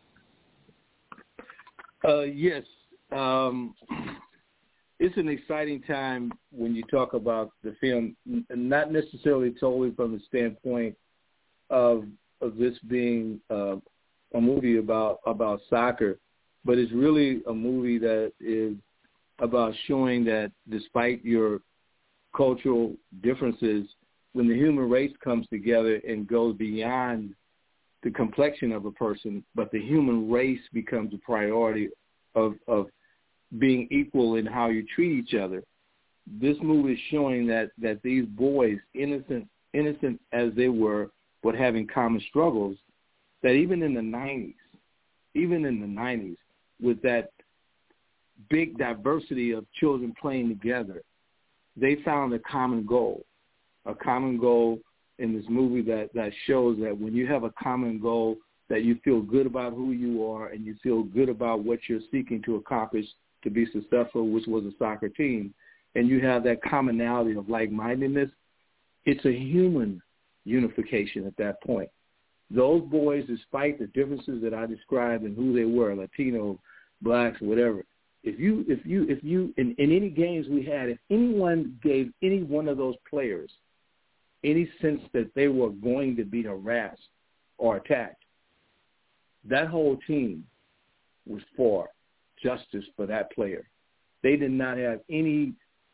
[SPEAKER 1] Uh, yes. Um, it's an exciting time when you talk about the film, not necessarily totally from the standpoint of, of this being uh, a movie about, about soccer, but it's really a movie that is about showing that despite your cultural differences, when the human race comes together and goes beyond the complexion of a person, but the human race becomes a priority of, of being equal in how you treat each other. This movie is showing that, that these boys, innocent innocent as they were, but having common struggles, that even in the nineties, even in the nineties, with that big diversity of children playing together, they found a common goal, a common goal in this movie that, that shows that when you have a common goal, that you feel good about who you are and you feel good about what you're seeking to accomplish to be successful, which was a soccer team, and you have that commonality of like-mindedness, it's a human unification at that point. Those boys, despite the differences that I described and who they were, Latino, blacks, whatever, if you, if you, if you, in, in any games we had, if anyone gave any one of those players any sense that they were going to be harassed or attacked, that whole team was for justice for that player. They did not have any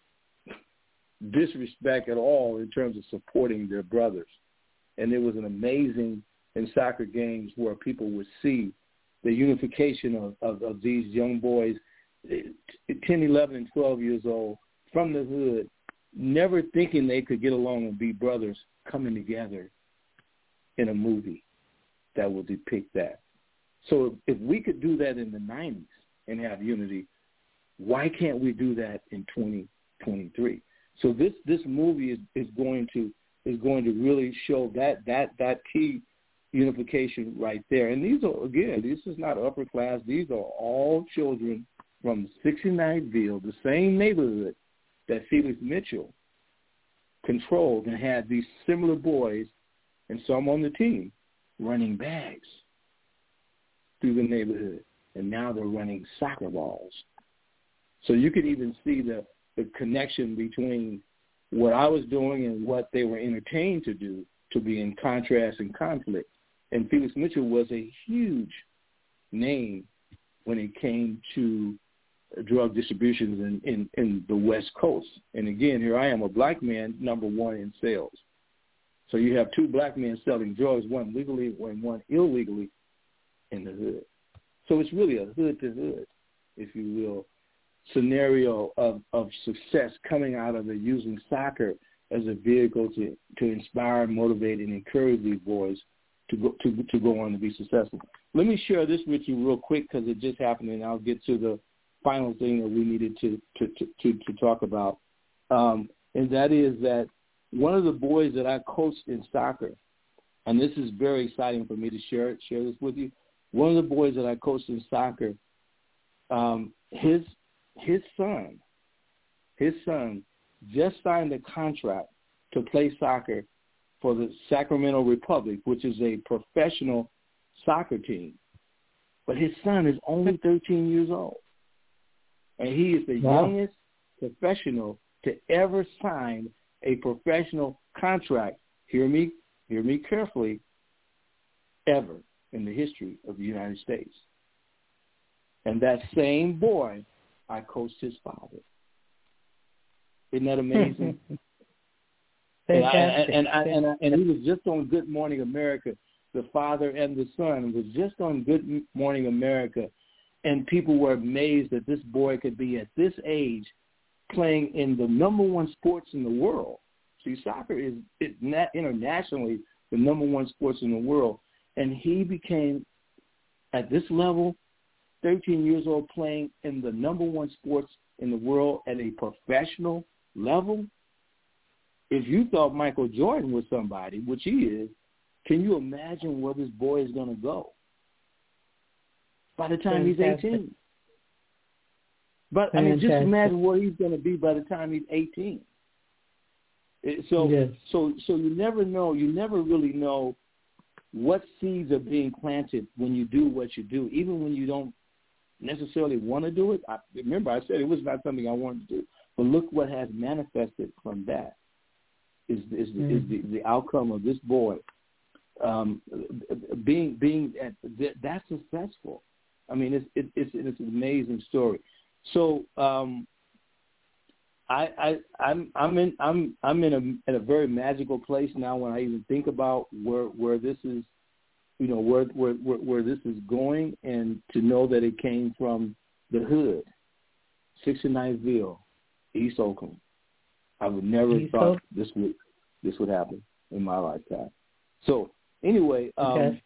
[SPEAKER 1] disrespect at all in terms of supporting their brothers. And it was an amazing, in soccer games, where people would see the unification of, of, of these young boys, ten, eleven, and twelve years old, from the hood, never thinking they could get along and be brothers, coming together in a movie that will depict that. So if we could do that in the nineties and have unity, why can't we do that in twenty twenty-three? So this, this movie is, is going to is going to really show that that that key unification right there. And these are, again, this is not upper class. These are all children from sixty-ninth Ville, the same neighborhood that Felix Mitchell controlled and had these similar boys and some on the team running bags through the neighborhood. And now they're running soccer balls. So you could even see the, the connection between what I was doing and what they were entertained to do to be in contrast and conflict. And Felix Mitchell was a huge name when it came to drug distributions in, in, in the West Coast. And again, here I am, a black man, number one in sales. So you have two black men selling drugs, one legally and one illegally in the hood. So it's really a hood-to-hood, if you will, scenario of, of success coming out of it, using soccer as a vehicle to, to inspire, motivate, and encourage these boys to go to, to go on to be successful. Let me share this with you real quick because it just happened, and I'll get to the final thing that we needed to, to, to, to, to talk about, um, and that is that one of the boys that I coached in soccer, and this is very exciting for me to share share this with you, one of the boys that I coached in soccer, um, his his son, his son just signed a contract to play soccer for the Sacramento Republic, which is a professional soccer team. But his son is only thirteen years old. And he is the wow. youngest professional to ever sign a professional contract, hear me, hear me carefully, ever in the history of the United States. And that same boy, I coached his father. Isn't that amazing? and, I, and, and, I, and, I, and he was just on Good Morning America. The father and the son was just on Good Morning America. And people were amazed that this boy could be at this age playing in the number one sports in the world. See, soccer is it, internationally the number one sports in the world. And he became, at this level, thirteen years old, playing in the number one sports in the world at a professional level. If you thought Michael Jordan was somebody, which he is, can you imagine where this boy is going to go by the time Fantastic. he's eighteen? But, Fantastic. I mean, just imagine where he's going to be by the time he's eighteen. So, yes. so, so you never know. You never really know what seeds are being planted when you do what you do, even when you don't necessarily want to do it. I, remember, I said it was not something I wanted to do, but look what has manifested from that is is, mm. is the, the outcome of this boy um, being being at, that successful. I mean, it's it, it's it's an amazing story. So um, I, I I'm I'm in I'm I'm in a in a very magical place now when I even think about where where this is, you know, where where where, where this is going, and to know that it came from the hood, sixty-ninth Ville, East Oakland. I would never have thought this would this would happen in my lifetime. So anyway, um, okay.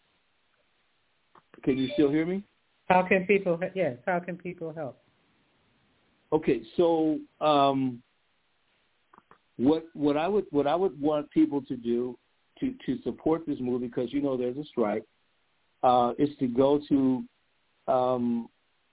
[SPEAKER 1] Can you still hear me?
[SPEAKER 7] How can people? Yes. How can people help?
[SPEAKER 1] Okay, so um, what what I would what I would want people to do to, to support this movie, because you know there's a strike, uh, is to go to um,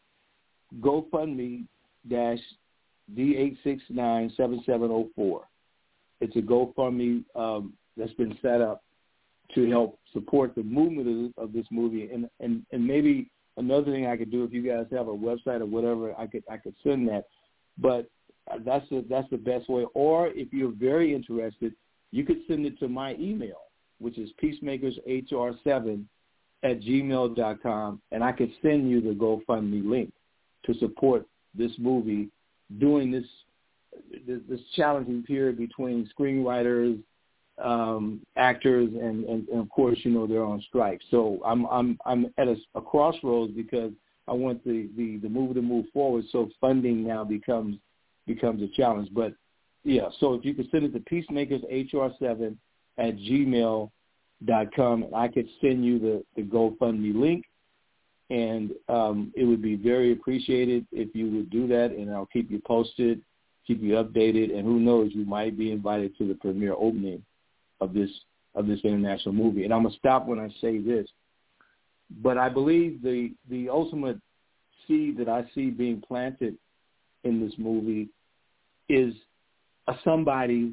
[SPEAKER 1] GoFundMe dash D eight six nine seven seven zero four. It's a GoFundMe um, that's been set up to help support the movement of, of this movie, and, and and maybe. Another thing I could do, if you guys have a website or whatever, I could I could send that. But that's the, that's the best way. Or if you're very interested, you could send it to my email, which is peacemakers h r seven at gmail dot com, and I could send you the GoFundMe link to support this movie during this this, this challenging period between screenwriters, um, actors, and, and, and of course, you know, they're on strike. So I'm I'm I'm at a, a crossroads because I want the, the, the movie to move forward. So funding now becomes becomes a challenge. But yeah, so if you could send it to peacemakers h r seven at gmail dot com, and I could send you the, the GoFundMe link, and um, it would be very appreciated if you would do that, and I'll keep you posted, keep you updated, and who knows, you might be invited to the premiere opening of this of this international movie. And I'm going to stop when I say this, but I believe the, the ultimate seed that I see being planted in this movie is a somebody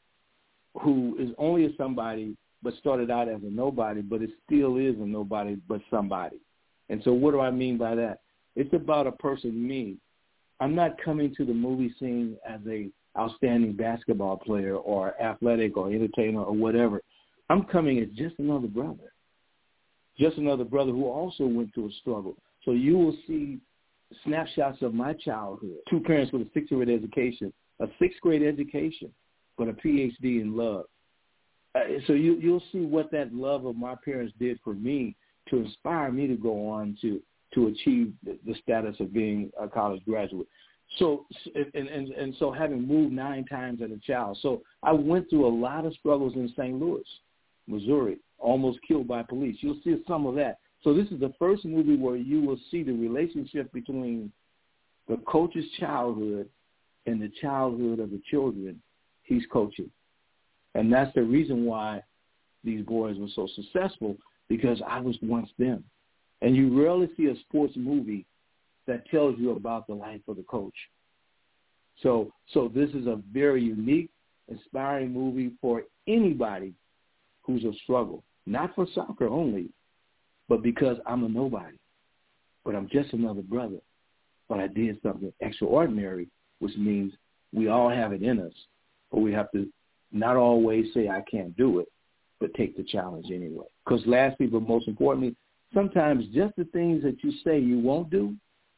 [SPEAKER 1] who is only a somebody but started out as a nobody, but it still is a nobody but somebody. And so what do I mean by that? It's about a person, me. I'm not coming to the movie scene as a outstanding basketball player or athletic or entertainer or whatever. I'm coming as just another brother, just another brother who also went through a struggle. So you will see snapshots of my childhood, two parents with a sixth grade education, a sixth grade education, but a P H D in love. Uh, so you, you'll see what that love of my parents did for me to inspire me to go on to, to achieve the, the status of being a college graduate. So and, and, and so having moved nine times as a child, so I went through a lot of struggles in Saint Louis, Missouri, almost killed by police. You'll see some of that. So this is the first movie where you will see the relationship between the coach's childhood and the childhood of the children he's coaching. And that's the reason why these boys were so successful, because I was once them. And you rarely see a sports movie that tells you about the life of the coach. So so this is a very unique, inspiring movie for anybody who's a struggle, not for soccer only, but because I'm a nobody, but I'm just another brother. But I did something extraordinary, which means we all have it in us, but we have to not always say I can't do it, but take the challenge anyway. Because lastly, but most importantly, sometimes just the things that you say you won't do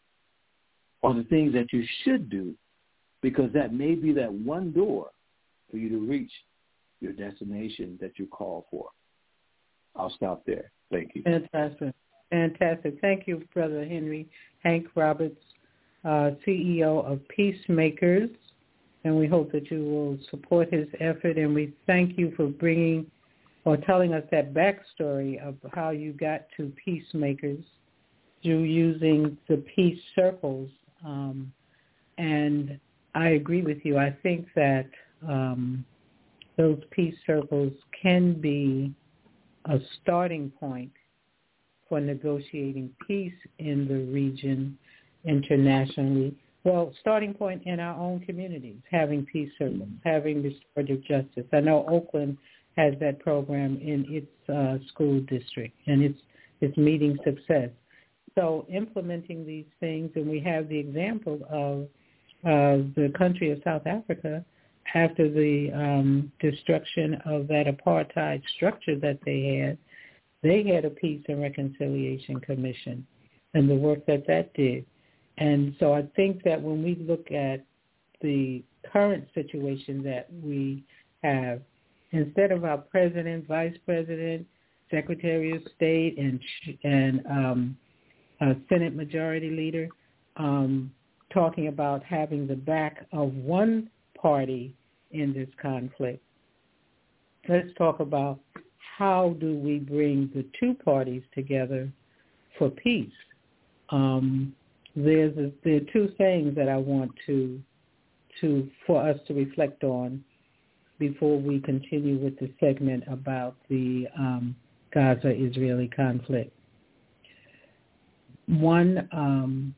[SPEAKER 1] are the things that you should do, because that may be that one door for you to reach your destination that you call for. I'll stop there. Thank you.
[SPEAKER 7] Fantastic. Fantastic. Thank you, Brother Henry. Hank Roberts, uh, C E O of Peacemakers, and we hope that you will support his effort, and we thank you for bringing or telling us that backstory of how you got to Peacemakers through using the peace circles. Um, and I agree with you. I think that um, those peace circles can be a starting point for negotiating peace in the region internationally. Well, starting point in our own communities, having peace circles, having restorative justice. I know Oakland has that program in its uh, school district, and it's it's meeting success. So implementing these things, and we have the example of uh, the country of South Africa after the um, destruction of that apartheid structure that they had. They had a Peace and Reconciliation Commission and the work that that did. And so I think that when we look at the current situation that we have, instead of our president, vice president, secretary of state, and and um, a Senate majority leader um, talking about having the back of one party in this conflict, let's talk about how do we bring the two parties together for peace. Um, there's a, there are two things that I want to to for us to reflect on before we continue with the segment about the um, Gaza-Israeli conflict. One um,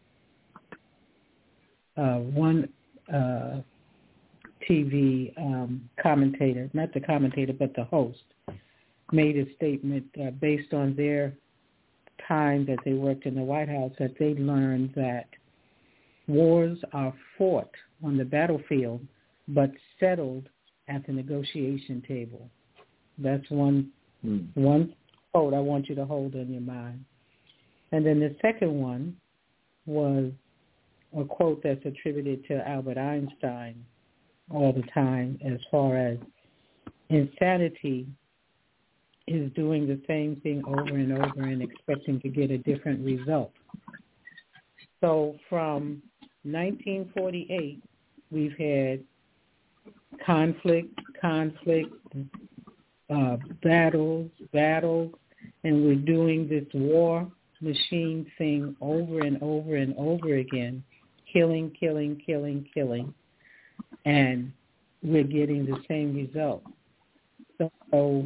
[SPEAKER 7] uh, one uh, T V um, commentator, not the commentator, but the host, made a statement uh, based on their time that they worked in the White House, that they learned that wars are fought on the battlefield but settled at the negotiation table. That's one mm. one quote I want you to hold in your mind. And then the second one was a quote that's attributed to Albert Einstein all the time, as far as insanity is doing the same thing over and over and expecting to get a different result. So from nineteen forty-eight, we've had conflict, conflict, uh, battles, battles, and we're doing this war machine thing over and over and over again, killing, killing, killing, killing, and we're getting the same result. So, so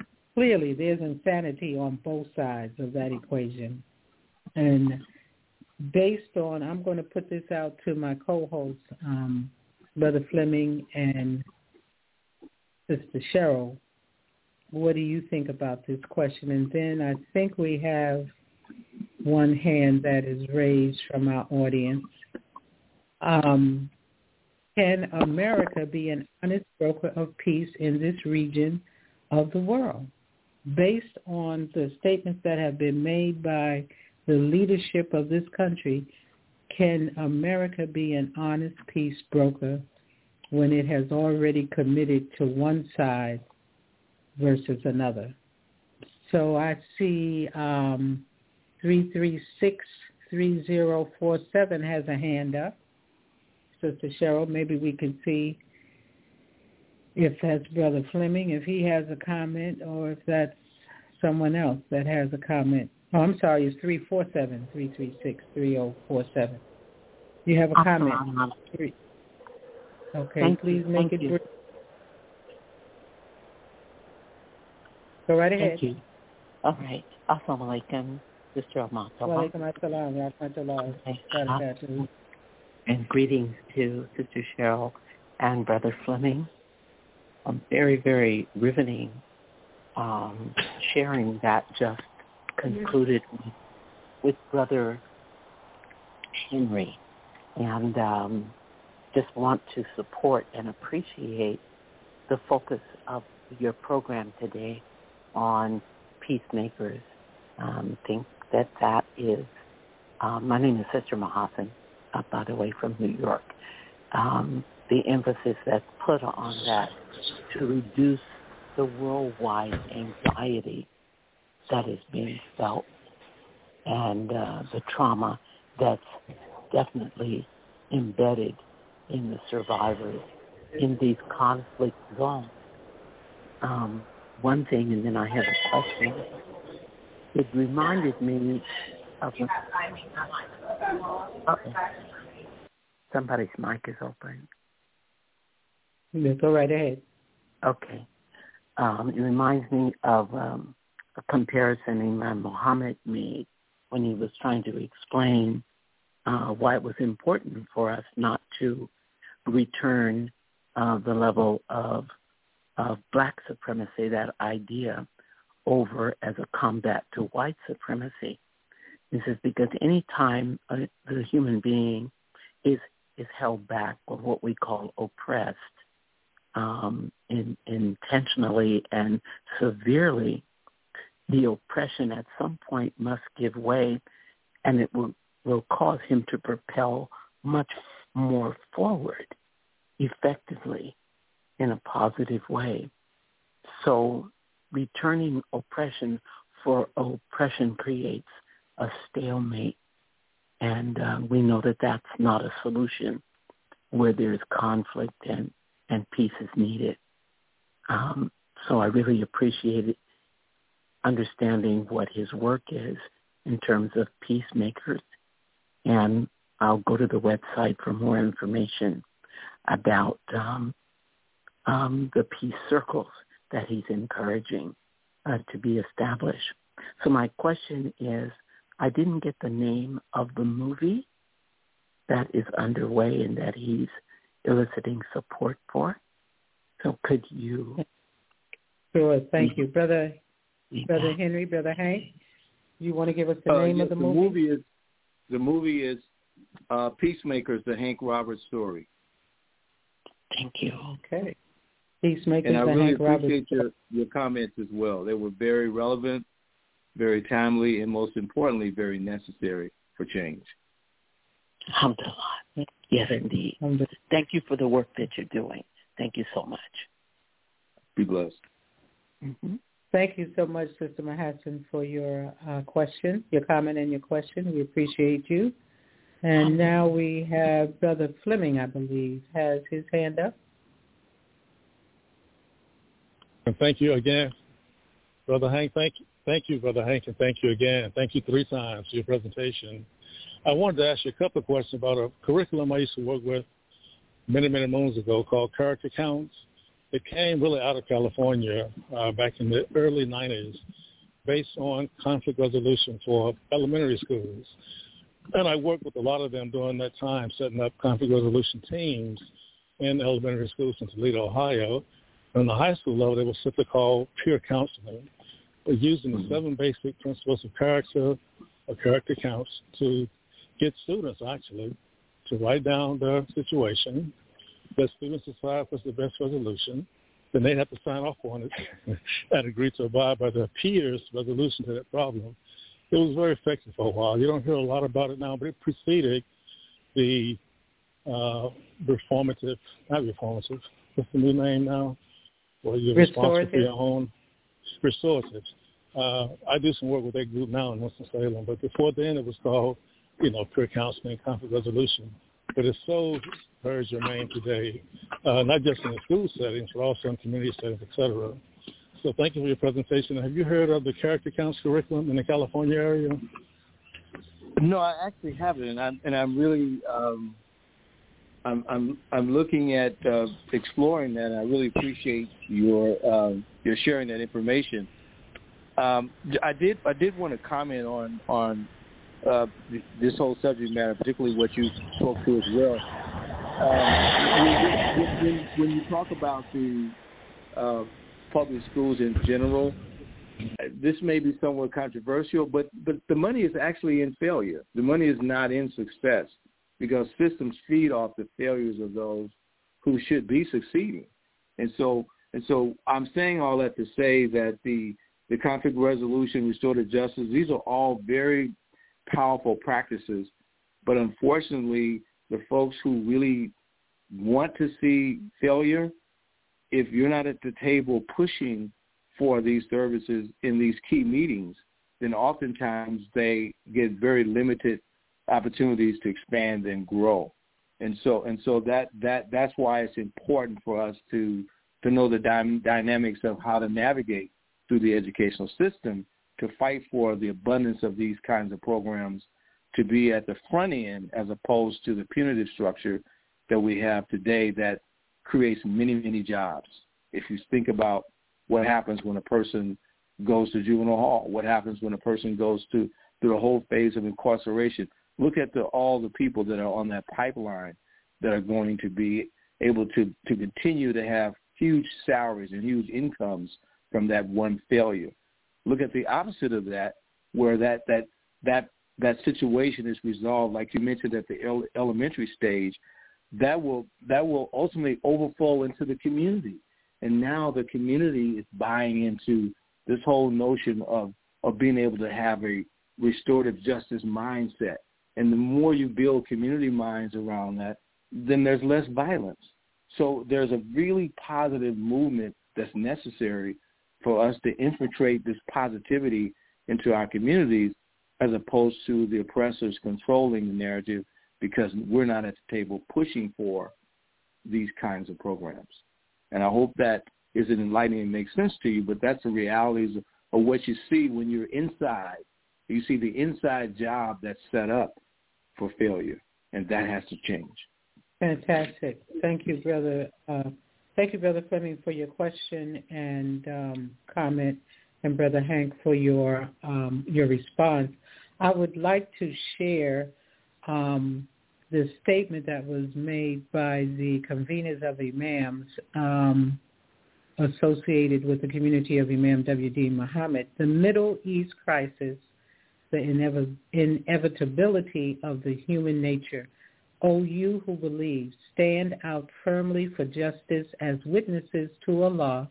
[SPEAKER 7] clearly there's insanity on both sides of that equation. And based on, I'm going to put this out to my co-hosts, um, Brother Fleming and Sister Cheryl. What do you think about this question? And then I think we have one hand that is raised from our audience. Um, can America be an honest broker of peace in this region of the world? Based on the statements that have been made by the leadership of this country, can America be an honest peace broker when it has already committed to one side versus another? So I see um, three three six, three zero four seven has a hand up. Sister Cheryl, maybe we can see if that's Brother Fleming, if he has a comment, or if that's someone else that has a comment. Oh, I'm sorry, it's three four seven, three three six, three zero four seven. You have a comment? Three. Okay,
[SPEAKER 12] Thank
[SPEAKER 7] please
[SPEAKER 12] you.
[SPEAKER 7] make
[SPEAKER 12] Thank
[SPEAKER 7] it
[SPEAKER 12] you.
[SPEAKER 7] brief. Go right ahead.
[SPEAKER 12] Thank you. All right. Assalamu alaikum, Sister Amata.
[SPEAKER 7] Wa alaikum assalam wa rahmatullah wa barakatuh.
[SPEAKER 12] And greetings to Sister Cheryl and Brother Fleming. A very, very riveting um, sharing that just concluded with, with Brother Henry. And um, just want to support and appreciate the focus of your program today on peacemakers. Um, think that that is, uh, my name is Sister Mahasan, uh, by the way, from New York. Um, the emphasis that's put on that to reduce the worldwide anxiety that is being felt and uh, the trauma that's definitely embedded in the survivors in these conflict zones. Um, one thing, and then I have a question. It reminded me of a, okay. Somebody's mic is open.
[SPEAKER 7] Yeah, go right ahead.
[SPEAKER 12] Okay. Um, it reminds me of um, a comparison Imam Muhammad made when he was trying to explain uh, why it was important for us not to return uh, the level of of black supremacy, that idea, over as a combat to white supremacy. This is because any time a, the human being is is held back, or what we call oppressed, um, in, intentionally and severely, the oppression at some point must give way, and it will, will cause him to propel much more forward effectively in a positive way. So returning oppression for oppression creates a stalemate, and uh, we know that that's not a solution where there's conflict and, and peace is needed. Um, so I really appreciated understanding what his work is in terms of peacemakers, and I'll go to the website for more information about um, um, the peace circles that he's encouraging uh, to be established. So my question is, I didn't get the name of the movie that is underway and that he's eliciting support for. So could you?
[SPEAKER 7] Sure, thank you. Brother Brother Henry, Brother Hank, you want to give us the
[SPEAKER 1] uh,
[SPEAKER 7] name
[SPEAKER 1] yes,
[SPEAKER 7] of the,
[SPEAKER 1] the
[SPEAKER 7] movie?
[SPEAKER 1] movie is The movie is uh, Peacemakers, the Hank Roberts story.
[SPEAKER 12] Thank you.
[SPEAKER 7] Okay. Peacemakers,
[SPEAKER 1] and I
[SPEAKER 7] the
[SPEAKER 1] really
[SPEAKER 7] Hank
[SPEAKER 1] appreciate
[SPEAKER 7] Roberts.
[SPEAKER 1] your, your comments as well. They were very relevant, very timely, and most importantly, very necessary for change.
[SPEAKER 12] Alhamdulillah. Yes, indeed. Thank you for the work that you're doing. Thank you so much.
[SPEAKER 1] Be blessed.
[SPEAKER 12] Mm-hmm.
[SPEAKER 7] Thank you so much, Sister Mahasan, for your uh, question, your comment and your question. We appreciate you. And now we have Brother Fleming, I believe, has his hand up.
[SPEAKER 8] And thank you again, Brother Hank. Thank you. Thank you, Brother Hank, and thank you again. Thank you three times for your presentation. I wanted to ask you a couple of questions about a curriculum I used to work with many, many moons ago called Character Counts. It came really out of California uh, back in the early nineties based on conflict resolution for elementary schools. And I worked with a lot of them during that time, setting up conflict resolution teams in elementary schools in Toledo, Ohio. On the high school level, they were simply called peer counseling, but using the seven basic principles of character or character counts to get students, actually, to write down their situation. The students decide what's the best resolution. Then they have to sign off on it and agree to abide by their peers' resolution to that problem. It was very effective for a while. You don't hear a lot about it now, but it preceded the uh, reformative, not reformative, what's the new name now? Well, you're responsible for your own restorative. Uh, I do some work with that group now in Winston-Salem, but before then it was called, you know, peer counseling and conflict resolution. But it's so very germane today, uh, not just in the school settings, but also in community settings, et cetera. So thank you for your presentation. Have you heard of the Character Counts curriculum in the California area?
[SPEAKER 1] No, I actually haven't, and I'm and I'm really um, I'm I'm I'm looking at uh, exploring that. And I really appreciate your um, your sharing that information. Um, I did I did want to comment on on uh, this whole subject matter, particularly what you spoke to as well. Um, when, when, when you talk about the uh, public schools in general, this may be somewhat controversial, but, but the money is actually in failure. The money is not in success because systems feed off the failures of those who should be succeeding. And so and so I'm saying all that to say that the, the conflict resolution, restorative justice, these are all very powerful practices. But unfortunately, the folks who really want to see failure, if you're not at the table pushing for these services in these key meetings, then oftentimes they get very limited opportunities to expand and grow. And so and so that, that that's why it's important for us to to know the dy- dynamics of how to navigate through the educational system to fight for the abundance of these kinds of programs to be at the front end as opposed to the punitive structure that we have today that creates many, many jobs. If you think about what happens when a person goes to juvenile hall, what happens when a person goes to through the whole phase of incarceration, look at the, all the people that are on that pipeline that are going to be able to, to continue to have huge salaries and huge incomes from that one failure. Look at the opposite of that, where that that that that situation is resolved, like you mentioned at the ele- elementary stage, that will that will ultimately overflow into the community. And now the community is buying into this whole notion of, of being able to have a restorative justice mindset. And the more you build community minds around that, then there's less violence. So there's a really positive movement that's necessary for us to infiltrate this positivity into our communities as opposed to the oppressors controlling the narrative because we're not at the table pushing for these kinds of programs. And I hope that is enlightening and makes sense to you, but that's the realities of, of what you see when you're inside. You see the inside job that's set up for failure, and that has to change.
[SPEAKER 7] Fantastic. Thank you, Brother. Uh, thank you, Brother Fleming, for your question and um, comment, and Brother Hank for your um, your response. I would like to share um, the statement that was made by the conveners of imams um, associated with the community of Imam W D Muhammad. The Middle East crisis, the inev- inevitability of the human nature. O you who believe, stand out firmly for justice as witnesses to Allah,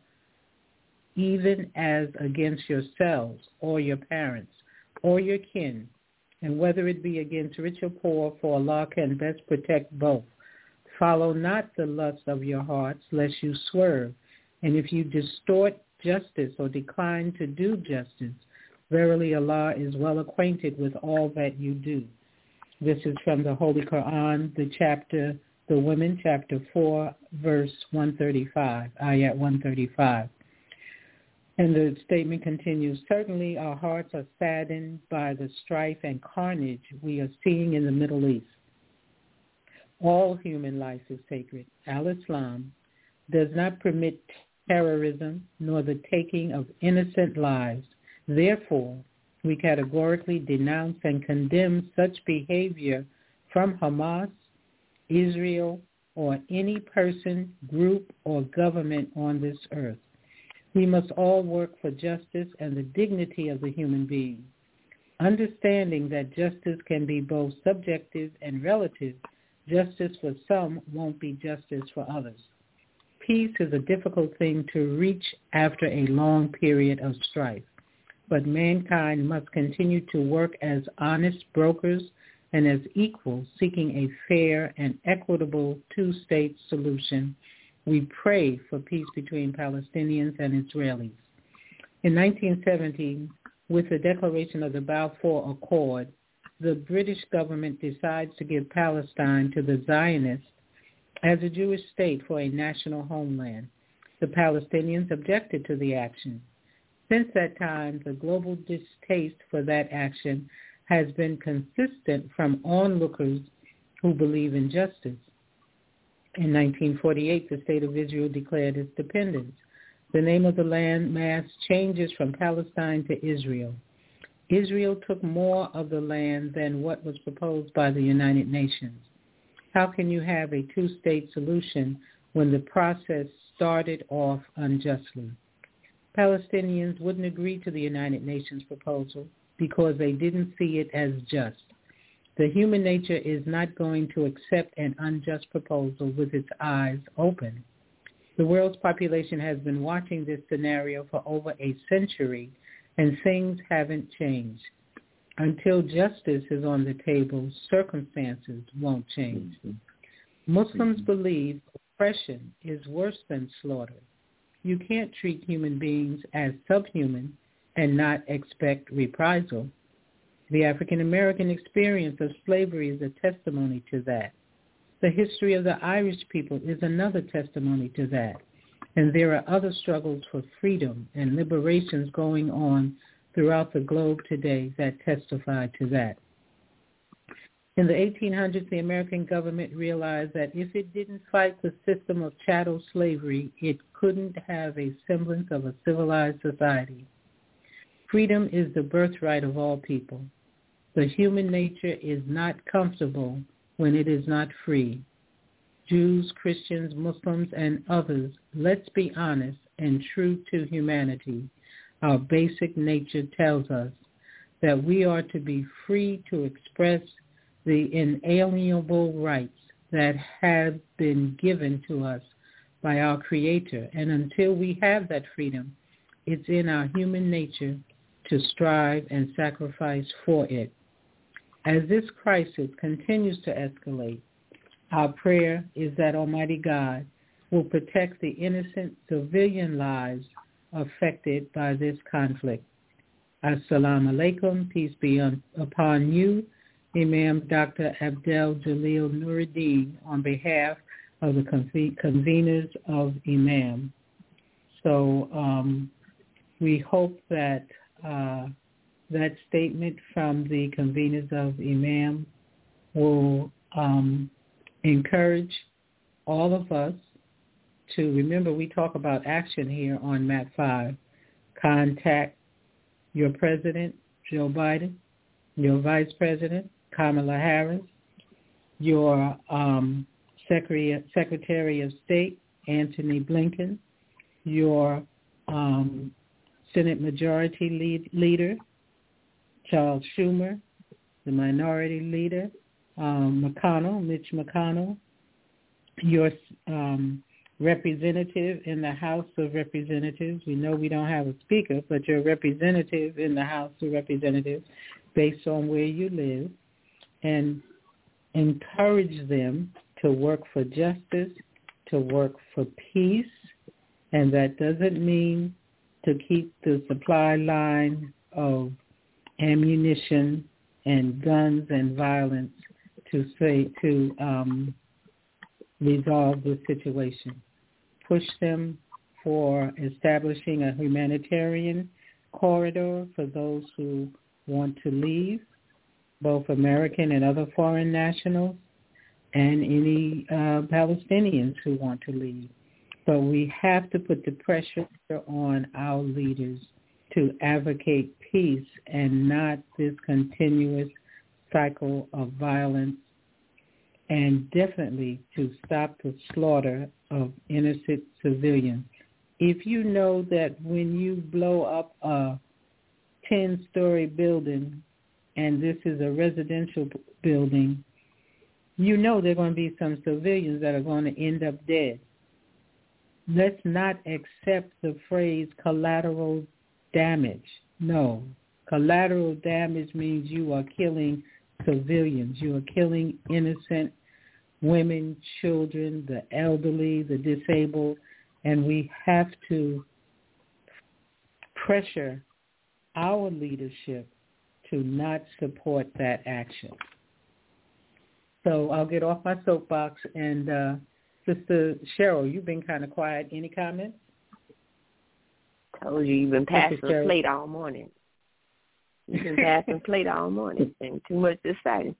[SPEAKER 7] even as against yourselves or your parents or your kin, and whether it be against rich or poor, for Allah can best protect both. Follow not the lust of your hearts, lest you swerve. And if you distort justice or decline to do justice, verily Allah is well acquainted with all that you do. This is from the Holy Quran, the chapter, the Women, chapter four, verse one thirty-five, ayat one thirty-five. And the statement continues, certainly our hearts are saddened by the strife and carnage we are seeing in the Middle East. All human life is sacred. Al-Islam does not permit terrorism nor the taking of innocent lives. Therefore, We categorically denounce and condemn such behavior from Hamas, Israel, or any person, group, or government on this earth. We must all work for justice and the dignity of the human being. Understanding that justice can be both subjective and relative, justice for some won't be justice for others. Peace is a difficult thing to reach after a long period of strife, but mankind must continue to work as honest brokers and as equals, seeking a fair and equitable two-state solution. We pray for peace between Palestinians and Israelis. In nineteen seventy, with the declaration of the Balfour Accord, the British government decides to give Palestine to the Zionists as a Jewish state for a national homeland. The Palestinians objected to the action. Since that time, the global distaste for that action has been consistent from onlookers who believe in justice. In nineteen forty-eight, the state of Israel declared its dependence. The name of the land mass changes from Palestine to Israel. Israel took more of the land than what was proposed by the United Nations. How can you have a two-state solution when the process started off unjustly? Palestinians wouldn't agree to the United Nations proposal because they didn't see it as just. The human nature is not going to accept an unjust proposal with its eyes open. The world's population has been watching this scenario for over a century, and things haven't changed. Until justice is on the table, circumstances won't change. Muslims believe oppression is worse than slaughter. You can't treat human beings as subhuman and not expect reprisal. The African American experience of slavery is a testimony to that. The history of the Irish people is another testimony to that. And there are other struggles for freedom and liberations going on throughout the globe today that testify to that. In the eighteen hundreds, the American government realized that if it didn't fight the system of chattel slavery, it couldn't have a semblance of a civilized society. Freedom is the birthright of all people. The human nature is not comfortable when it is not free. Jews, Christians, Muslims, and others, let's be honest and true to humanity. Our basic nature tells us that we are to be free to express the inalienable rights that have been given to us by our Creator. And until we have that freedom, it's in our human nature to strive and sacrifice for it. As this crisis continues to escalate, our prayer is that Almighty God will protect the innocent civilian lives affected by this conflict. Assalamu alaikum, peace be un- upon you, Imam Doctor Abdel Jalil Nuruddin, on behalf of the conve- conveners of Imam. So um, we hope that uh, that statement from the conveners of Imam will um, encourage all of us to remember we talk about action here on M A T five. Contact your president, Joe Biden, your vice president, Kamala Harris, your um, Secretary, Secretary of State, Antony Blinken, your um, Senate Majority lead, Leader, Charles Schumer, the Minority Leader, um, McConnell, Mitch McConnell, your um, representative in the House of Representatives. We know we don't have a speaker, but your representative in the House of Representatives based on where you live, and encourage them to work for justice, to work for peace, and that doesn't mean to keep the supply line of ammunition and guns and violence to say to um, resolve the situation. Push them for establishing a humanitarian corridor for those who want to leave, both American and other foreign nationals, and any uh, Palestinians who want to leave. But we have to put the pressure on our leaders to advocate peace and not this continuous cycle of violence, and definitely to stop the slaughter of innocent civilians. If you know that when you blow up a ten-story building, and this is a residential building, you know there are going to be some civilians that are going to end up dead. Let's not accept the phrase collateral damage. No. Collateral damage means you are killing civilians. You are killing innocent women, children, the elderly, the disabled, and we have to pressure our leadership to not support that action. So I'll get off my soapbox. And uh, Sister Cheryl, you've been kind of quiet. Any comments?
[SPEAKER 6] Told you you've been passing the plate all morning. You've been passing plate all morning. And too much to say.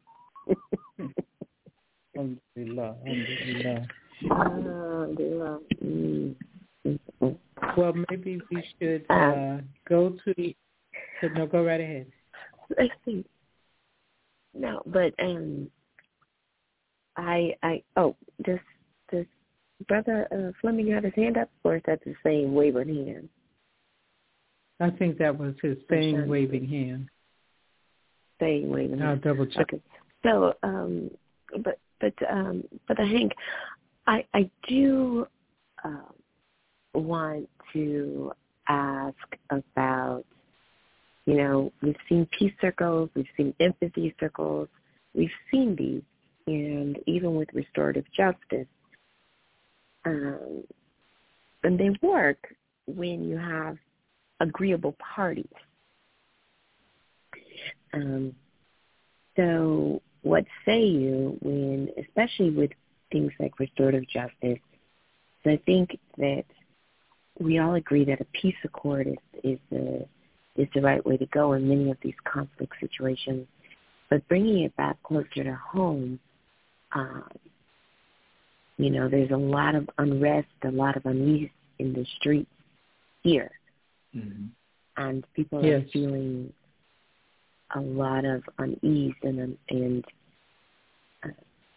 [SPEAKER 7] Alhamdulillah. Alhamdulillah.
[SPEAKER 6] Alhamdulillah. Mm.
[SPEAKER 7] Well, maybe we should uh, go to the... No, go right ahead.
[SPEAKER 6] Let's see. No, but um, I, I, oh, does, does Brother uh, Fleming have his hand up, or is that the same waving hand?
[SPEAKER 7] I think that was his same sure. waving hand.
[SPEAKER 6] Same waving hand.
[SPEAKER 7] I'll double check.
[SPEAKER 6] Okay. So, um, but, but, um, Brother Hank, I, I do um, want to ask about, you know, we've seen peace circles, we've seen empathy circles, we've seen these, and even with restorative justice, um, and they work when you have agreeable parties. Um, so what say you when, especially with things like restorative justice, so I think that we all agree that a peace accord is, is the is the right way to go in many of these conflict situations. But bringing it back closer to home, um, you know, there's a lot of unrest, a lot of unease in the streets here. Mm-hmm. And people yes. are feeling a lot of unease, and and uh,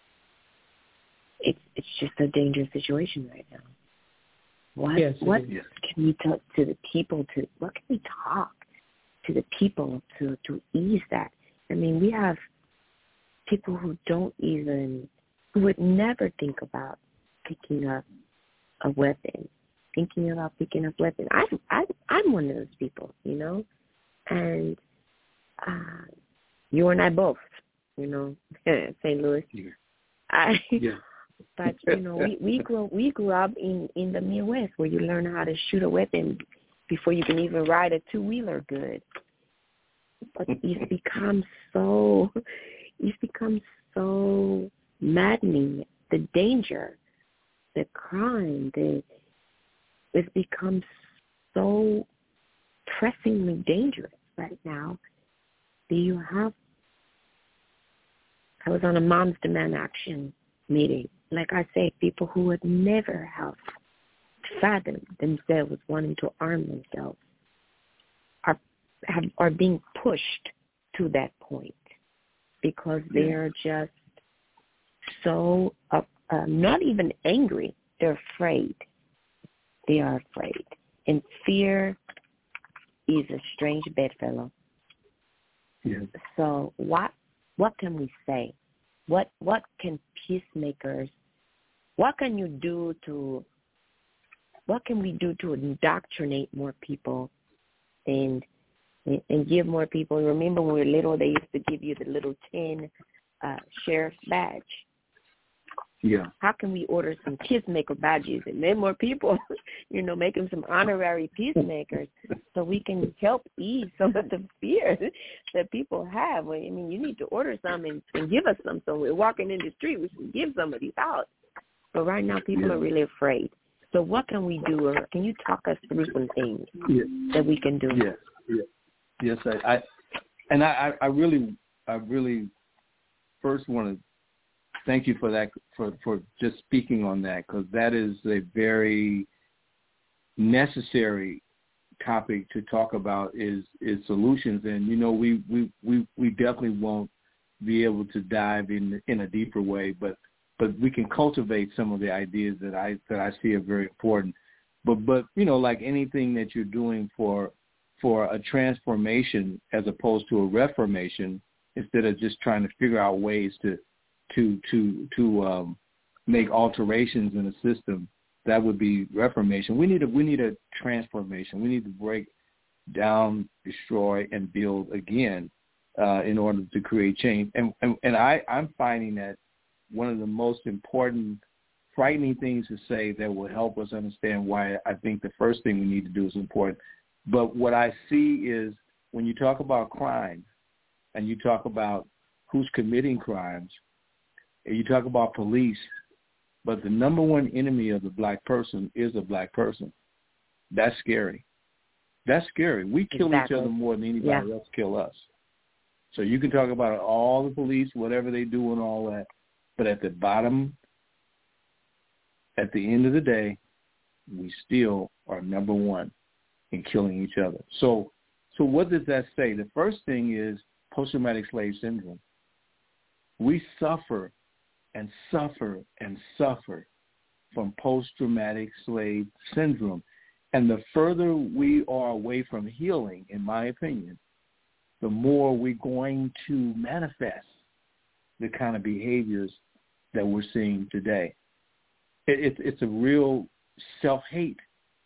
[SPEAKER 6] it's it's just a dangerous situation right now. What
[SPEAKER 7] yes,
[SPEAKER 6] what can we talk to the people to? What can we talk to the people to to ease that? I mean, we have people who don't even, who would never think about picking up a weapon, thinking about picking up weapons. I I I'm one of those people, you know, and uh, you and I both, you know, Saint Louis.
[SPEAKER 1] Yeah.
[SPEAKER 6] I.
[SPEAKER 1] Yeah.
[SPEAKER 6] But, you know, we, we grew we grew up in, in the Midwest where you learn how to shoot a weapon before you can even ride a two-wheeler good. But it's become so, it's become so maddening, the danger, the crime, the, it's become so pressingly dangerous right now. Do you have, I was on a Moms Demand Action meeting. Like I say, people who would never have fathomed themselves wanting to arm themselves are have, are being pushed to that point because they are just so uh, uh, not even angry. They're afraid. They are afraid, and fear is a strange bedfellow.
[SPEAKER 1] Yeah.
[SPEAKER 6] So what what can we say? What what can peacemakers, what can you do to, what can we do to indoctrinate more people and and give more people, remember when we were little, they used to give you the little tin uh, sheriff's badge.
[SPEAKER 1] Yeah.
[SPEAKER 6] How can we order some peacemaker badges and then more people, you know, make them some honorary peacemakers so we can help ease some of the fear that people have. I mean, you need to order some and, and give us some. So we're walking in the street, we should give some of these out. But right now people
[SPEAKER 1] yeah.
[SPEAKER 6] are really afraid. So what can we do? Or can you talk us through some things
[SPEAKER 1] yeah.
[SPEAKER 6] that we can do?
[SPEAKER 1] Yes, yes, yes. I, I and I, I really, I really first want to thank you for that, for, for just speaking on that, because that is a very necessary topic to talk about is is solutions, and you know we we we, we definitely won't be able to dive in in a deeper way, but but we can cultivate some of the ideas that I that I see are very important. But but you know, like anything that you're doing for for a transformation as opposed to a reformation, instead of just trying to figure out ways to to to to um, make alterations in the system, that would be reformation. We need a we need a transformation. We need to break down, destroy, and build again uh, in order to create change. And and, and I, I'm finding that one of the most important, frightening things to say that will help us understand why I think the first thing we need to do is important. But what I see is when you talk about crime and you talk about who's committing crimes, and you talk about police, but the number one enemy of the black person is a black person. That's scary. That's scary. We kill exactly. each other more than anybody yeah. else kill us. So you can talk about all the police, whatever they do and all that, but at the bottom, at the end of the day, we still are number one in killing each other. So so what does that say? The first thing is post-traumatic slave syndrome. We suffer and suffer and suffer from post-traumatic slave syndrome. And the further we are away from healing, in my opinion, the more we're going to manifest the kind of behaviors that we're seeing today. It, it, it's a real self-hate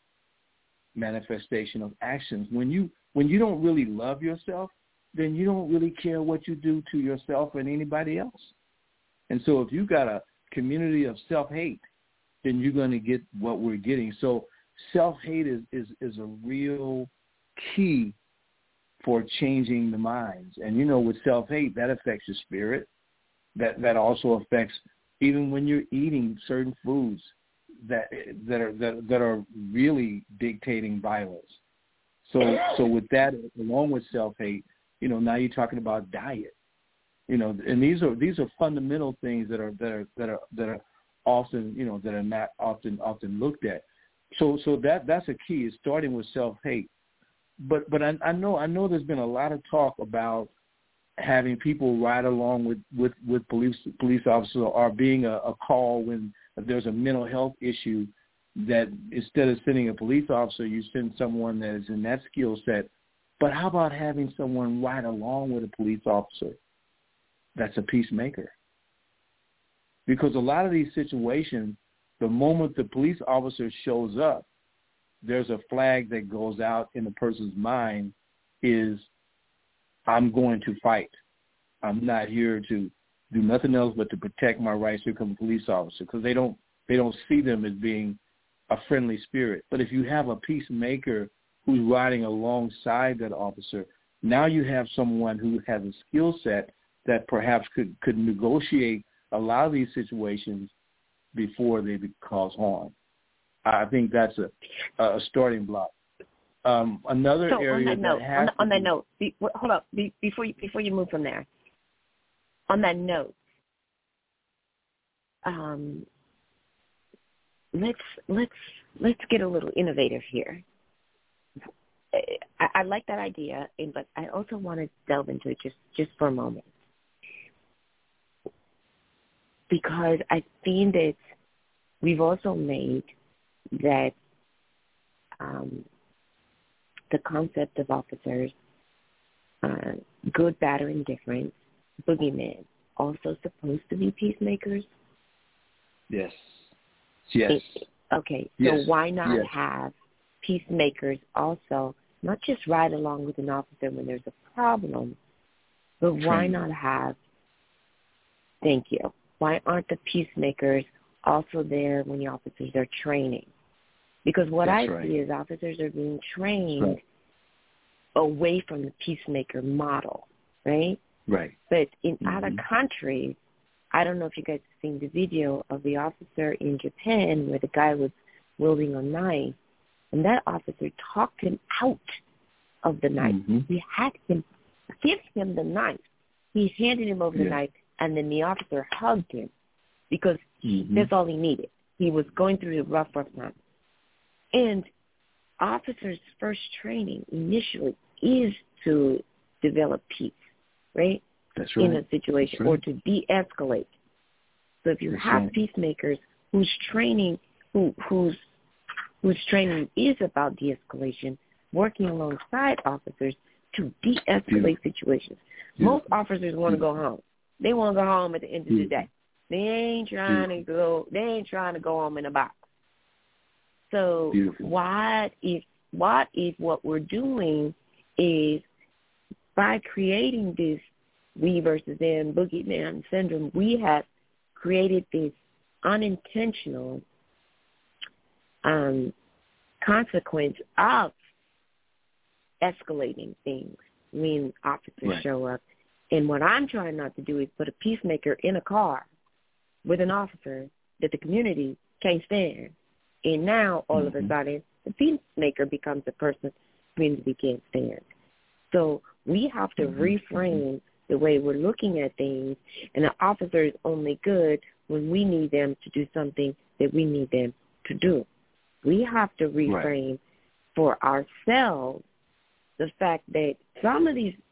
[SPEAKER 1] manifestation of actions. When you when you don't really love yourself, then you don't really care what you do to yourself and anybody else. And so if you got a community of self-hate, then you're going to get what we're getting. So self-hate is, is, is a real key for changing the minds. And, you know, with self-hate, that affects your spirit. That that also affects even when you're eating certain foods that that are that, that are really dictating violence. So so with that, along with self-hate, you know, now you're talking about diet. You know, and these are these are fundamental things that are that are that are that are often, you know, that are not often often looked at. So so that that's a key, is starting with self-hate. But but I, I know I know there's been a lot of talk about having people ride along with, with, with police police officers, or being a, a call when there's a mental health issue, that instead of sending a police officer, you send someone that is in that skill set. But how about having someone ride along with a police officer that's a peacemaker? Because a lot of these situations, the moment the police officer shows up, there's a flag that goes out in the person's mind is, I'm going to fight. I'm not here to do nothing else but to protect my rights to become a police officer, because they don't they don't see them as being a friendly spirit. But if you have a peacemaker who's riding alongside that officer, now you have someone who has a skill set that perhaps could, could negotiate a lot of these situations before they cause harm. I think that's a, a starting block. Um, another
[SPEAKER 6] so
[SPEAKER 1] area
[SPEAKER 6] on that, note,
[SPEAKER 1] that has
[SPEAKER 6] on, the, on that
[SPEAKER 1] be,
[SPEAKER 6] note, be, hold up, be, before you, before you move from there. On that note, um, let's let's let's get a little innovative here. I, I like that idea, but I also want to delve into it just, just for a moment, because I think that we've also made that um, the concept of officers, uh, good, bad, or indifferent, boogeyman, also supposed to be peacemakers?
[SPEAKER 1] Yes. Yes.
[SPEAKER 6] It, okay,
[SPEAKER 1] yes.
[SPEAKER 6] so why not
[SPEAKER 1] yes.
[SPEAKER 6] have peacemakers also, not just ride along with an officer when there's a problem, but why
[SPEAKER 1] Training.
[SPEAKER 6] not have, thank you, why aren't the peacemakers also there when the officers are training? Because what
[SPEAKER 1] That's
[SPEAKER 6] I
[SPEAKER 1] right.
[SPEAKER 6] see is officers are being trained
[SPEAKER 1] right.
[SPEAKER 6] away from the peacemaker model, right?
[SPEAKER 1] Right.
[SPEAKER 6] But in
[SPEAKER 1] mm-hmm.
[SPEAKER 6] other countries, I don't know if you guys have seen the video of the officer in Japan where the guy was wielding a knife, and that officer talked him out of the knife.
[SPEAKER 1] Mm-hmm.
[SPEAKER 6] He had him give him the knife. He handed him over
[SPEAKER 1] yeah.
[SPEAKER 6] the knife, and then the officer hugged him because
[SPEAKER 1] mm-hmm.
[SPEAKER 6] that's all he needed. He was going through the rough, rough time. And officers' first training initially is to develop peace, right?
[SPEAKER 1] That's right.
[SPEAKER 6] In a situation,
[SPEAKER 1] right.
[SPEAKER 6] or to de-escalate. So if you
[SPEAKER 1] That's
[SPEAKER 6] have
[SPEAKER 1] right.
[SPEAKER 6] peacemakers whose training, who whose whose training is about de-escalation, working alongside officers to de-escalate Beautiful. situations. Beautiful. Most officers want to go home. They want to go home at the end of Beautiful. the day. They ain't trying Beautiful. to go. They ain't trying to go home in a box. So Beautiful. what if what if what we're doing is, by creating this we versus them boogeyman syndrome, we have created this unintentional um, consequence of escalating things when officers right. show up. And what I'm trying not to do is put a peacemaker in a car with an officer that the community can't stand. And now, all mm-hmm. of a sudden, the peacemaker becomes the person the community can't stand. So we have to mm-hmm. reframe the way we're looking at things, and the officer is only good when we need them to do something that we need them to do. We have to reframe right. for ourselves the fact that some of these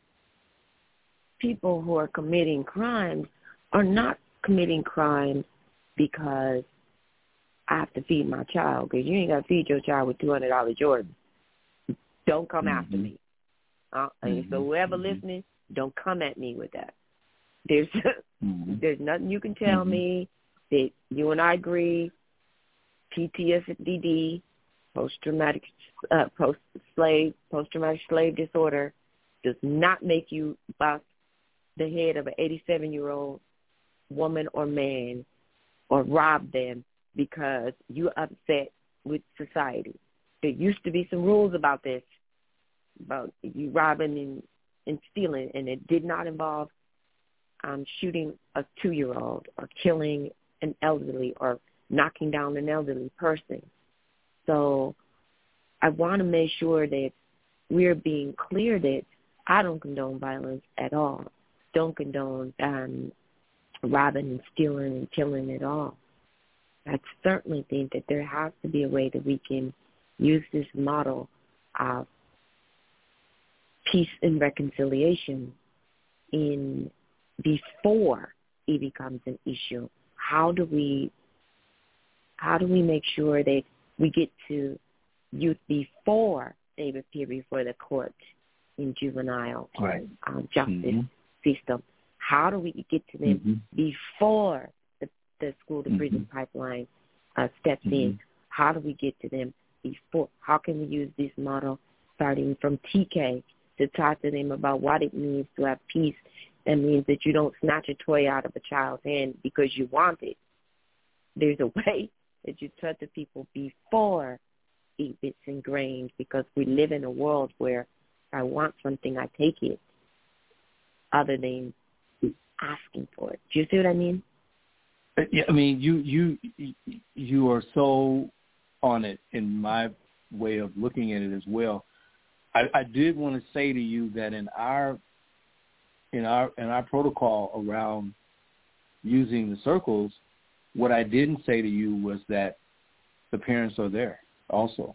[SPEAKER 6] people who are committing crimes are not committing crimes because I have to feed my child, because you ain't got to feed your child with two hundred dollars Jordans. Don't come mm-hmm. after me. Uh, and mm-hmm. so whoever mm-hmm. listening, don't come at me with that. There's mm-hmm. there's nothing you can tell mm-hmm. me that you and I agree. P T S D, post-traumatic uh, post-slave post-traumatic slave disorder, does not make you bust the head of an eighty-seven-year-old woman or man or rob them because you're upset with society. There used to be some rules about this, about you robbing and, and stealing, and it did not involve um, shooting a two-year-old or killing an elderly or knocking down an elderly person. So I want to make sure that we're being clear that I don't condone violence at all. Don't condone um, robbing and stealing and killing at all. I certainly think that there has to be a way that we can use this model of peace and reconciliation in before it becomes an issue. How do we how do we make sure that we get to youth before they appear before the court in juvenile
[SPEAKER 1] right.
[SPEAKER 6] um, justice
[SPEAKER 1] mm-hmm.
[SPEAKER 6] system? How do we get to them
[SPEAKER 1] mm-hmm.
[SPEAKER 6] before the, the school-to-prison mm-hmm. pipeline uh, steps mm-hmm. in? How do we get to them before? How can we use this model starting from T K to talk to them about what it means to have peace? That means that you don't snatch a toy out of a child's hand because you want it. There's a way that you talk to people before it gets ingrained, because we live in a world where I want something, I take it, other than asking for it. Do you see what I mean?
[SPEAKER 1] Yeah, I mean, you you you are so on it in my way of looking at it as well. I, I did want to say to you that in our in our in our protocol around using the circles, what I didn't say to you was that the parents are there also.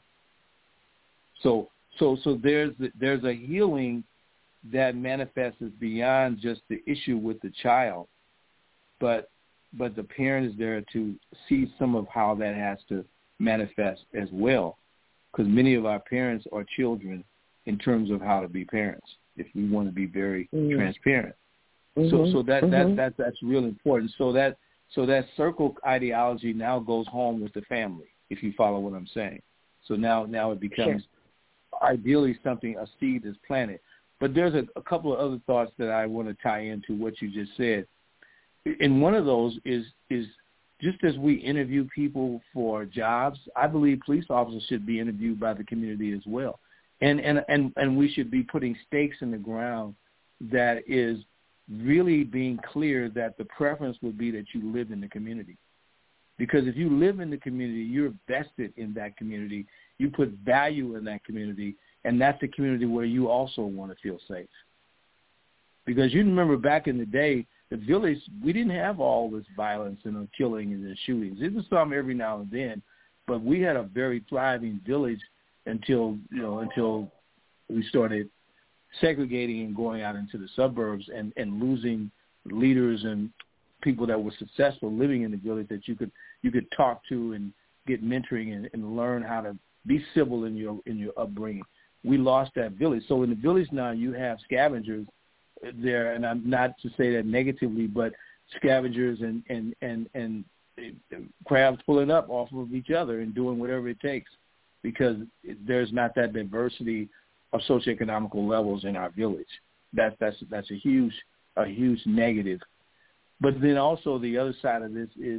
[SPEAKER 1] So so so there's there's a healing that manifests beyond just the issue with the child, but but the parent is there to see some of how that has to manifest as well, because many of our parents are children in terms of how to be parents, if we want to be very mm-hmm. transparent. Mm-hmm. So so that, mm-hmm. that that that's real important. So that so that circle ideology now goes home with the family, if you follow what I'm saying. So now now it becomes sure. ideally something, a seed is planted. But there's a, a couple of other thoughts that I want to tie into what you just said. And one of those is is just as we interview people for jobs, I believe police officers should be interviewed by the community as well. And and, and, and we should be putting stakes in the ground that is really being clear that the preference would be that you live in the community. Because if you live in the community, you're vested in that community. You put value in that community, and that's a community where you also want to feel safe. Because you remember back in the day, the village, we didn't have all this violence and the killing and the shootings. It was some every now and then, but we had a very thriving village until you know until we started segregating and going out into the suburbs and, and losing leaders and people that were successful living in the village that you could you could talk to and get mentoring and, and learn how to be civil in your in your upbringing. We lost that village. So in the village now you have scavengers there, and I'm not to say that negatively, but scavengers and, and, and, and crowds pulling up off of each other and doing whatever it takes because there's not that diversity of socioeconomical levels in our village. That, that's that's a huge a huge negative. But then also the other side of this is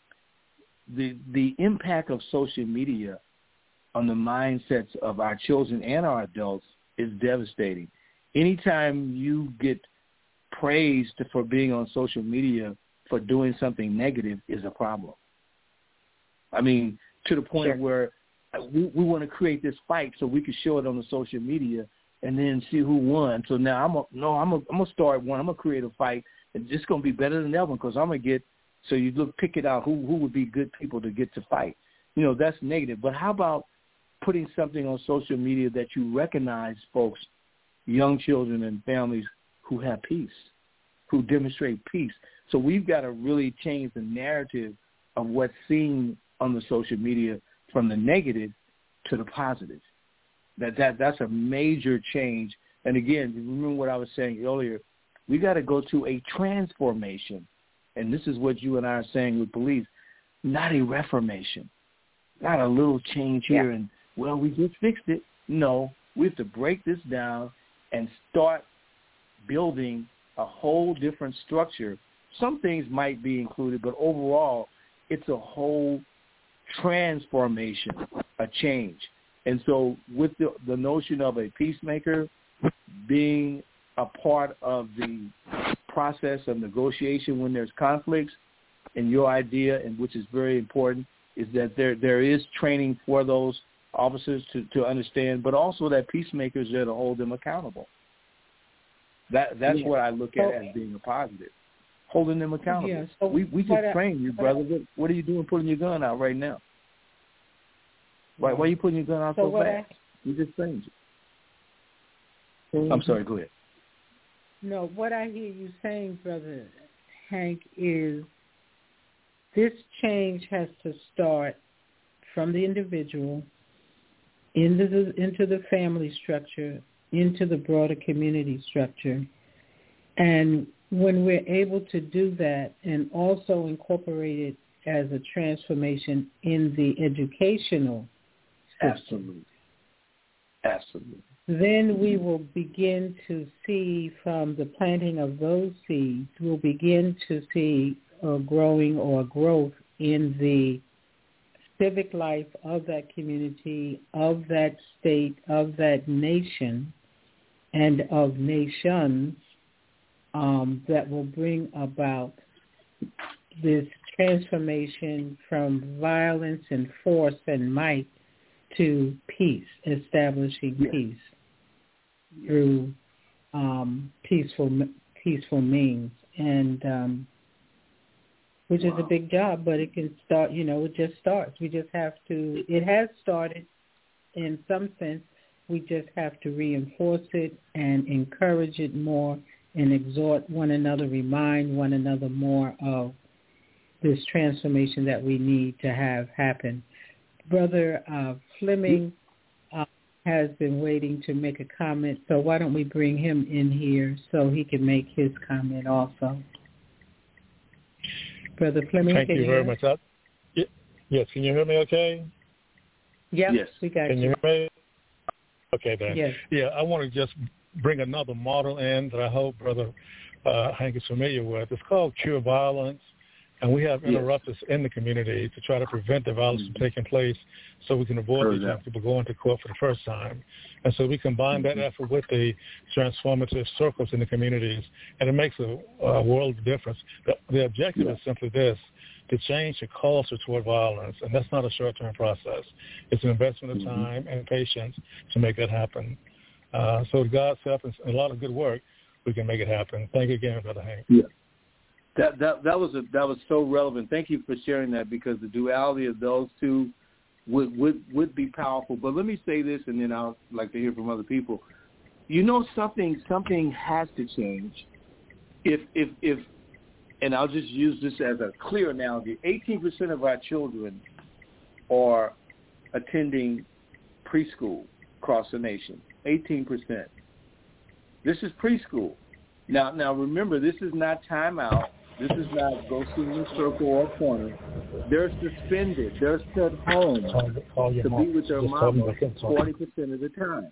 [SPEAKER 1] the the impact of social media on the mindsets of our children and our adults is devastating. Anytime you get praised for being on social media for doing something negative is a problem. I mean, to the point sure. where we, we want to create this fight so we can show it on the social media and then see who won. So now I'm a, no, I'm a, I'm gonna start one. I'm gonna create a fight, and it's gonna be better than that one because I'm gonna get. So you look, pick it out who who would be good people to get to fight. You know, that's negative. But how about putting something on social media that you recognize, folks, young children and families who have peace, who demonstrate peace. So we've got to really change the narrative of what's seen on the social media from the negative to the positive. That that that's a major change. And again, remember what I was saying earlier, we got to go to a transformation. And this is what you and I are saying with police, not a reformation, not a little change here yeah. and, well, we just fixed it. No, we have to break this down and start building a whole different structure. Some things might be included, but overall, it's a whole transformation, a change. And so with the, the notion of a peacemaker being a part of the process of negotiation when there's conflicts, and your idea, and which is very important, is that there there is training for those officers to, to understand, but also that peacemakers are there to hold them accountable. That That's yeah. what I look at as being a positive, holding them accountable. Yeah, so we we just train you, brother. What, what are you doing putting your gun out right now? Why, why are you putting your gun out so, so fast? I, you just trained you. Mm-hmm. I'm sorry, go ahead.
[SPEAKER 7] No, what I hear you saying, Brother Hank, is this change has to start from the individual into the, into the family structure, into the broader community structure. And when we're able to do that and also incorporate it as a transformation in the educational system,
[SPEAKER 1] absolutely, absolutely,
[SPEAKER 7] then we will begin to see from the planting of those seeds, we'll begin to see a growing or growth in the civic life of that community, of that state, of that nation, and of nations um, that will bring about this transformation from violence and force and might to peace, establishing yeah. peace through um, peaceful peaceful means, and um, which wow. is a big job, but it can start. You know, it just starts. We just have to. It has started, in some sense. We just have to reinforce it and encourage it more, and exhort one another, remind one another more of this transformation that we need to have happen. Brother uh, Fleming uh, has been waiting to make a comment, so why don't we bring him in here so he can make his comment also. Brother Fleming,
[SPEAKER 8] thank you very much. I, yes, can you hear me okay?
[SPEAKER 7] Yep,
[SPEAKER 1] yes,
[SPEAKER 7] we got
[SPEAKER 8] can
[SPEAKER 7] you.
[SPEAKER 8] you hear me? Okay, then.
[SPEAKER 7] Yes.
[SPEAKER 8] Yeah, I want to just bring another model in that I hope Brother uh, Hank is familiar with. It's called Cure Violence. And we have interrupters yes. in the community to try to prevent the violence mm-hmm. from taking place so we can avoid these young people going to court for the first time. And so we combine mm-hmm. that effort with the transformative circles in the communities, and it makes a, a world of difference. The, the objective yeah. is simply this, to change the culture toward violence, and that's not a short-term process. It's an investment of mm-hmm. time and patience to make that happen. Uh, so with God's help and a lot of good work, we can make it happen. Thank you again, Brother Hank.
[SPEAKER 1] Yeah. That that that was a, that was so relevant. Thank you for sharing that, because the duality of those two would, would, would be powerful. But let me say this, and then I'll like to hear from other people. You know, something something has to change. If if if, and I'll just use this as a clear analogy. eighteen percent of our children are attending preschool across the nation. eighteen percent. This is preschool. Now, now remember, this is not timeout. This is not go sit in a circle or corner. They're suspended. They're sent home to be with their mama forty percent of the time.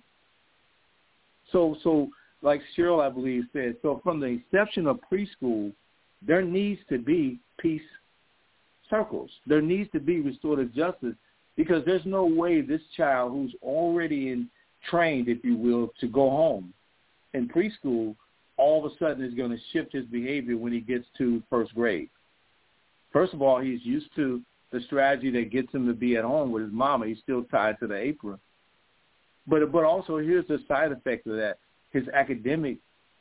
[SPEAKER 1] So, so like Cheryl, I believe, said, so from the inception of preschool, there needs to be peace circles. There needs to be restorative justice, because there's no way this child who's already in, trained, if you will, to go home in preschool, all of a sudden is going to shift his behavior when he gets to first grade. First of all, he's used to the strategy that gets him to be at home with his mama. He's still tied to the apron. But but also, here's the side effect of that. His academic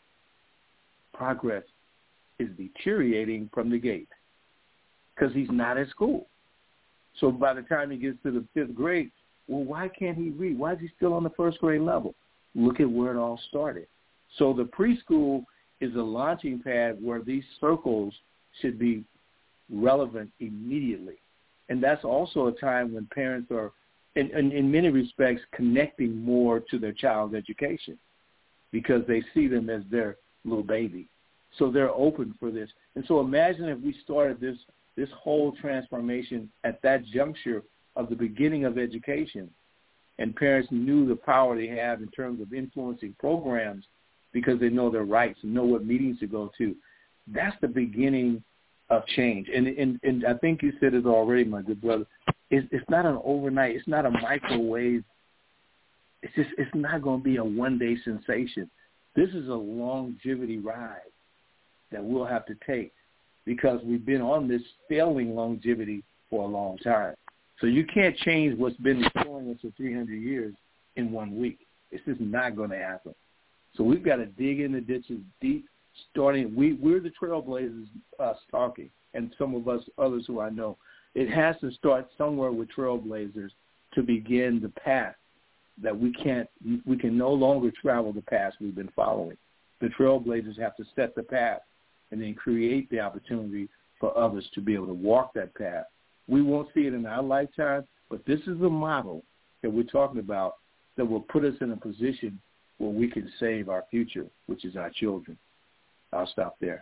[SPEAKER 1] progress is deteriorating from the gate because he's not at school. So by the time he gets to the fifth grade, well, why can't he read? Why is he still on the first grade level? Look at where it all started. So the preschool is a launching pad where these circles should be relevant immediately. And that's also a time when parents are, in, in, in many respects, connecting more to their child's education because they see them as their little baby. So they're open for this. And so imagine if we started this this whole transformation at that juncture of the beginning of education, and parents knew the power they have in terms of influencing programs because they know their rights and know what meetings to go to. That's the beginning of change. And and, and I think you said it already, my good brother. It's, it's not an overnight. It's not a microwave. It's just it's not going to be a one-day sensation. This is a longevity ride that we'll have to take because we've been on this failing longevity for a long time. So you can't change what's been restoring us for three hundred years in one week. It's just not going to happen. So we've got to dig in the ditches deep, starting. We, we're the trailblazers uh, talking, and some of us others who I know. It has to start somewhere with trailblazers to begin the path that we can't, we can no longer travel the path we've been following. The trailblazers have to set the path and then create the opportunity for others to be able to walk that path. We won't see it in our lifetime, but this is the model that we're talking about that will put us in a position where we can save our future, which is our children. I'll stop there.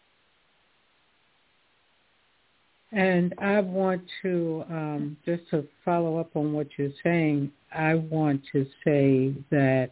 [SPEAKER 7] And I want to, um, just to follow up on what you're saying, I want to say that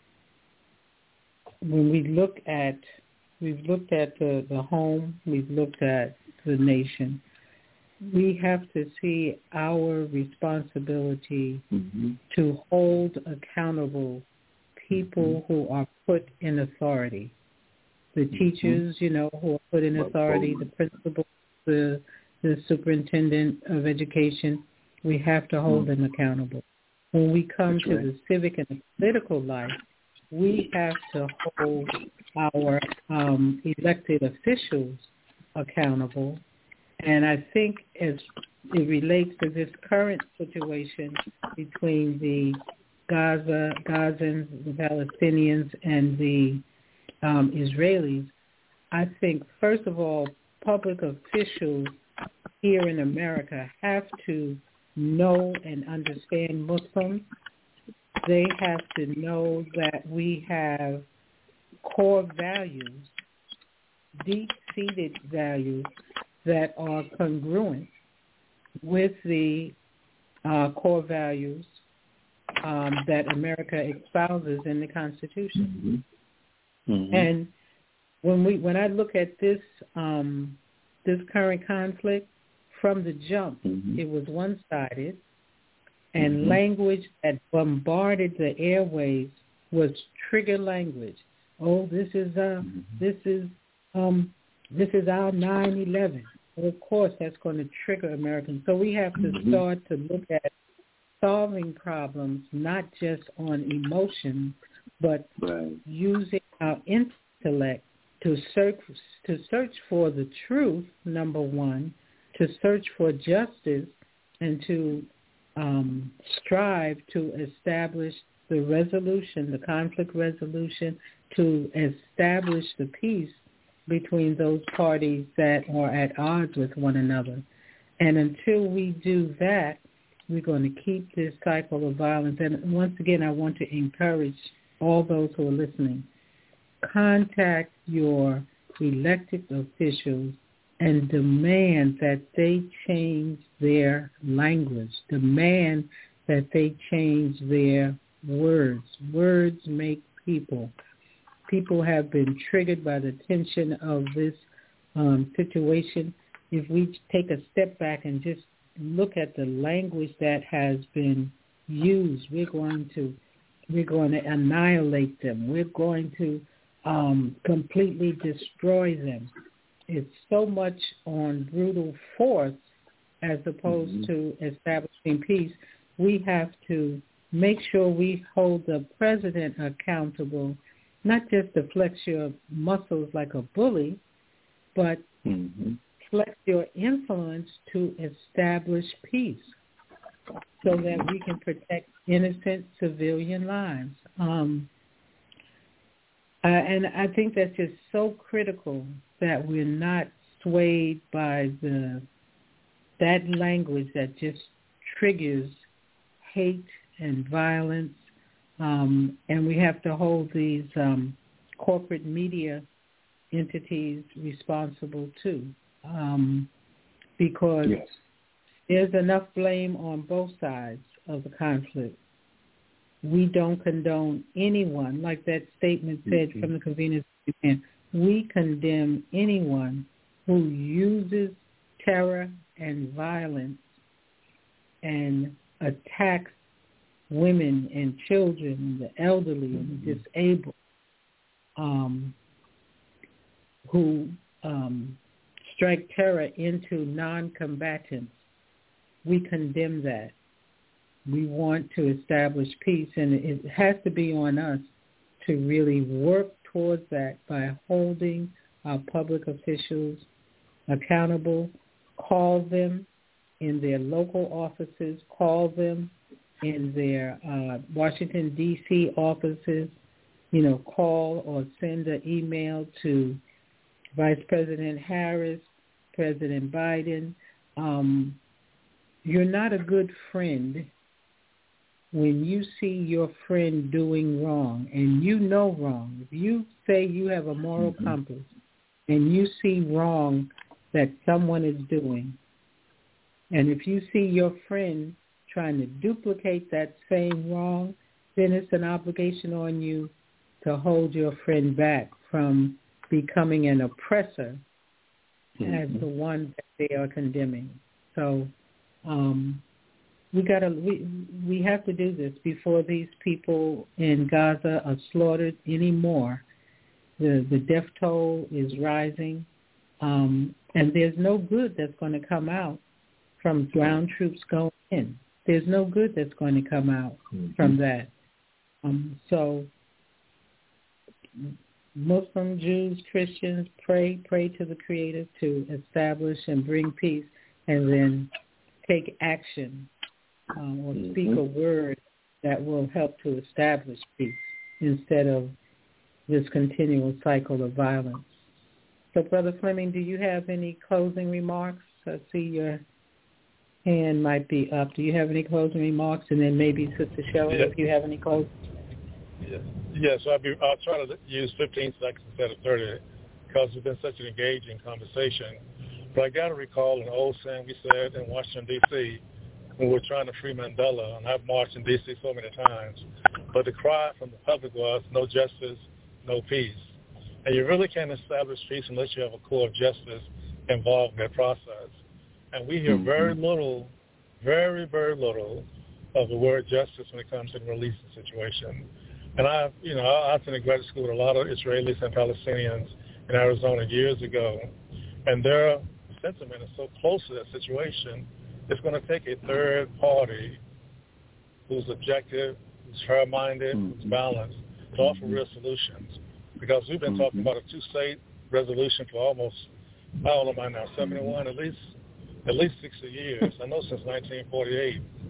[SPEAKER 7] when we look at, we've looked at the, the home, we've looked at the nation, we have to see our responsibility mm-hmm. to hold accountable people mm-hmm. who are put in authority. The mm-hmm. teachers, you know, who are put in authority, the principals, the the superintendent of education, we have to hold mm-hmm. them accountable. When we come That's to right. the civic and political life, we have to hold our um, elected officials accountable. And I think as it relates to this current situation between the Gaza, Gazans, the Palestinians, and the um, Israelis, I think, first of all, public officials here in America have to know and understand Muslims. They have to know that we have core values, deep-seated values that are congruent with the uh, core values um, that America espouses in the Constitution. Mm-hmm. Mm-hmm. And when we when I look at this um, this current conflict, from the jump, mm-hmm. it was one-sided, and mm-hmm. language that bombarded the airwaves was trigger language. Oh, this is uh, mm-hmm. this is um, this is our nine eleven. Well, of course, that's going to trigger Americans. So we have to mm-hmm. start to look at solving problems not just on emotion, but right. using our intellect to search to search for the truth. Number one. To search for justice and to um, strive to establish the resolution, the conflict resolution, to establish the peace between those parties that are at odds with one another. And until we do that, we're going to keep this cycle of violence. And once again, I want to encourage all those who are listening, contact your elected officials and demand that they change their language, demand that they change their words. Words make people. People have been triggered by the tension of this um, situation. If we take a step back and just look at the language that has been used, we're going to we're going to annihilate them. We're going to um, completely destroy them. It's so much on brutal force as opposed mm-hmm. to establishing peace. We have to make sure we hold the president accountable, not just to flex your muscles like a bully, but mm-hmm. flex your influence to establish peace so that we can protect innocent civilian lives. Um, uh, and I think that's just so critical that we're not swayed by the that language that just triggers hate and violence. Um, and we have to hold these um, corporate media entities responsible too, um, because yes. there's enough blame on both sides of the conflict. We don't condone anyone, like that statement said mm-hmm. from the conveners. We condemn anyone who uses terror and violence and attacks women and children and the elderly and the disabled, um, who um, strike terror into non-combatants. We condemn that. We want to establish peace, and it has to be on us to really work towards that by holding our public officials accountable, call them in their local offices, call them in their uh, Washington, D C offices, you know, call or send an email to Vice President Harris, President Biden. Um, you're not a good friend when you see your friend doing wrong and you know wrong. If you say you have a moral mm-hmm. compass and you see wrong that someone is doing, and if you see your friend trying to duplicate that same wrong, then it's an obligation on you to hold your friend back from becoming an oppressor mm-hmm. as the one that they are condemning. So um, we gotta we we have to do this before these people in Gaza are slaughtered anymore. The the death toll is rising, um, and there's no good that's going to come out from ground troops going in. There's no good that's going to come out mm-hmm. from that. Um, so Muslim, Jews, Christians, pray, pray to the Creator to establish and bring peace, and then take action um, or mm-hmm. speak a word that will help to establish peace instead of this continual cycle of violence. So, Brother Fleming, do you have any closing remarks? I see your hand might be up. Do you have any closing remarks? And then maybe Sister Shelley, yeah. if you have any closing.
[SPEAKER 8] Yes, yeah, so I'll, be, I'll try to use fifteen seconds instead of thirty because it's been such an engaging conversation. But I got to recall an old saying we said in Washington, D C when we were trying to free Mandela, and I've marched in D C so many times, but the cry from the public was, no justice, no peace. And you really can't establish peace unless you have a core of justice involved in that process. And we hear mm-hmm. very little, very, very little of the word justice when it comes to the release situation. And I, you know, I attended graduate school with a lot of Israelis and Palestinians in Arizona years ago, and their sentiment is so close to that situation, it's going to take a third party who's objective, who's fair-minded, mm-hmm. who's balanced, to offer real solutions. Because we've been mm-hmm. talking about a two-state resolution for almost, how old am I now, seventy-one, at least, at least sixty years, I know since nineteen forty-eight.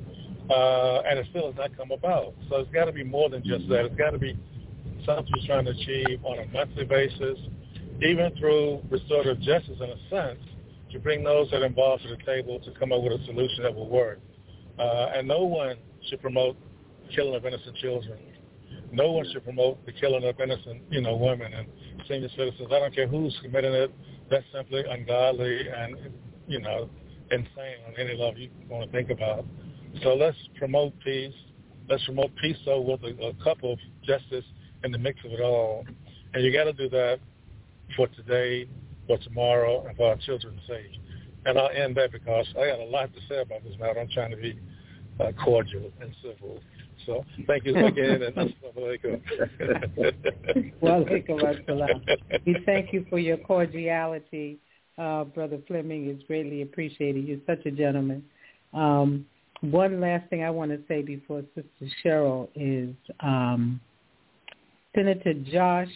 [SPEAKER 8] uh, and it still has not come about. So it's got to be more than just that. It's got to be something we're trying to achieve on a monthly basis, even through restorative justice in a sense, to bring those that are involved to the table to come up with a solution that will work. Uh, and no one should promote killing of innocent children. No one should promote the killing of innocent, you know, women and senior citizens. I don't care who's committing it. That's simply ungodly and, you know, insane on any level you want to think about. So let's promote peace. Let's promote peace, though, with a, a cup of justice in the mix of it all. And you got to do that for today, for tomorrow, and for our children's sake. And I'll end that because I got a lot to say about this matter. I'm trying to be uh, cordial and civil. So thank you again, and assalamu alaikum.
[SPEAKER 7] Well, we thank you for your cordiality, uh, Brother Fleming. It's greatly appreciated. You're such a gentleman. Um, one last thing I want to say before Sister Cheryl is um, Senator Josh,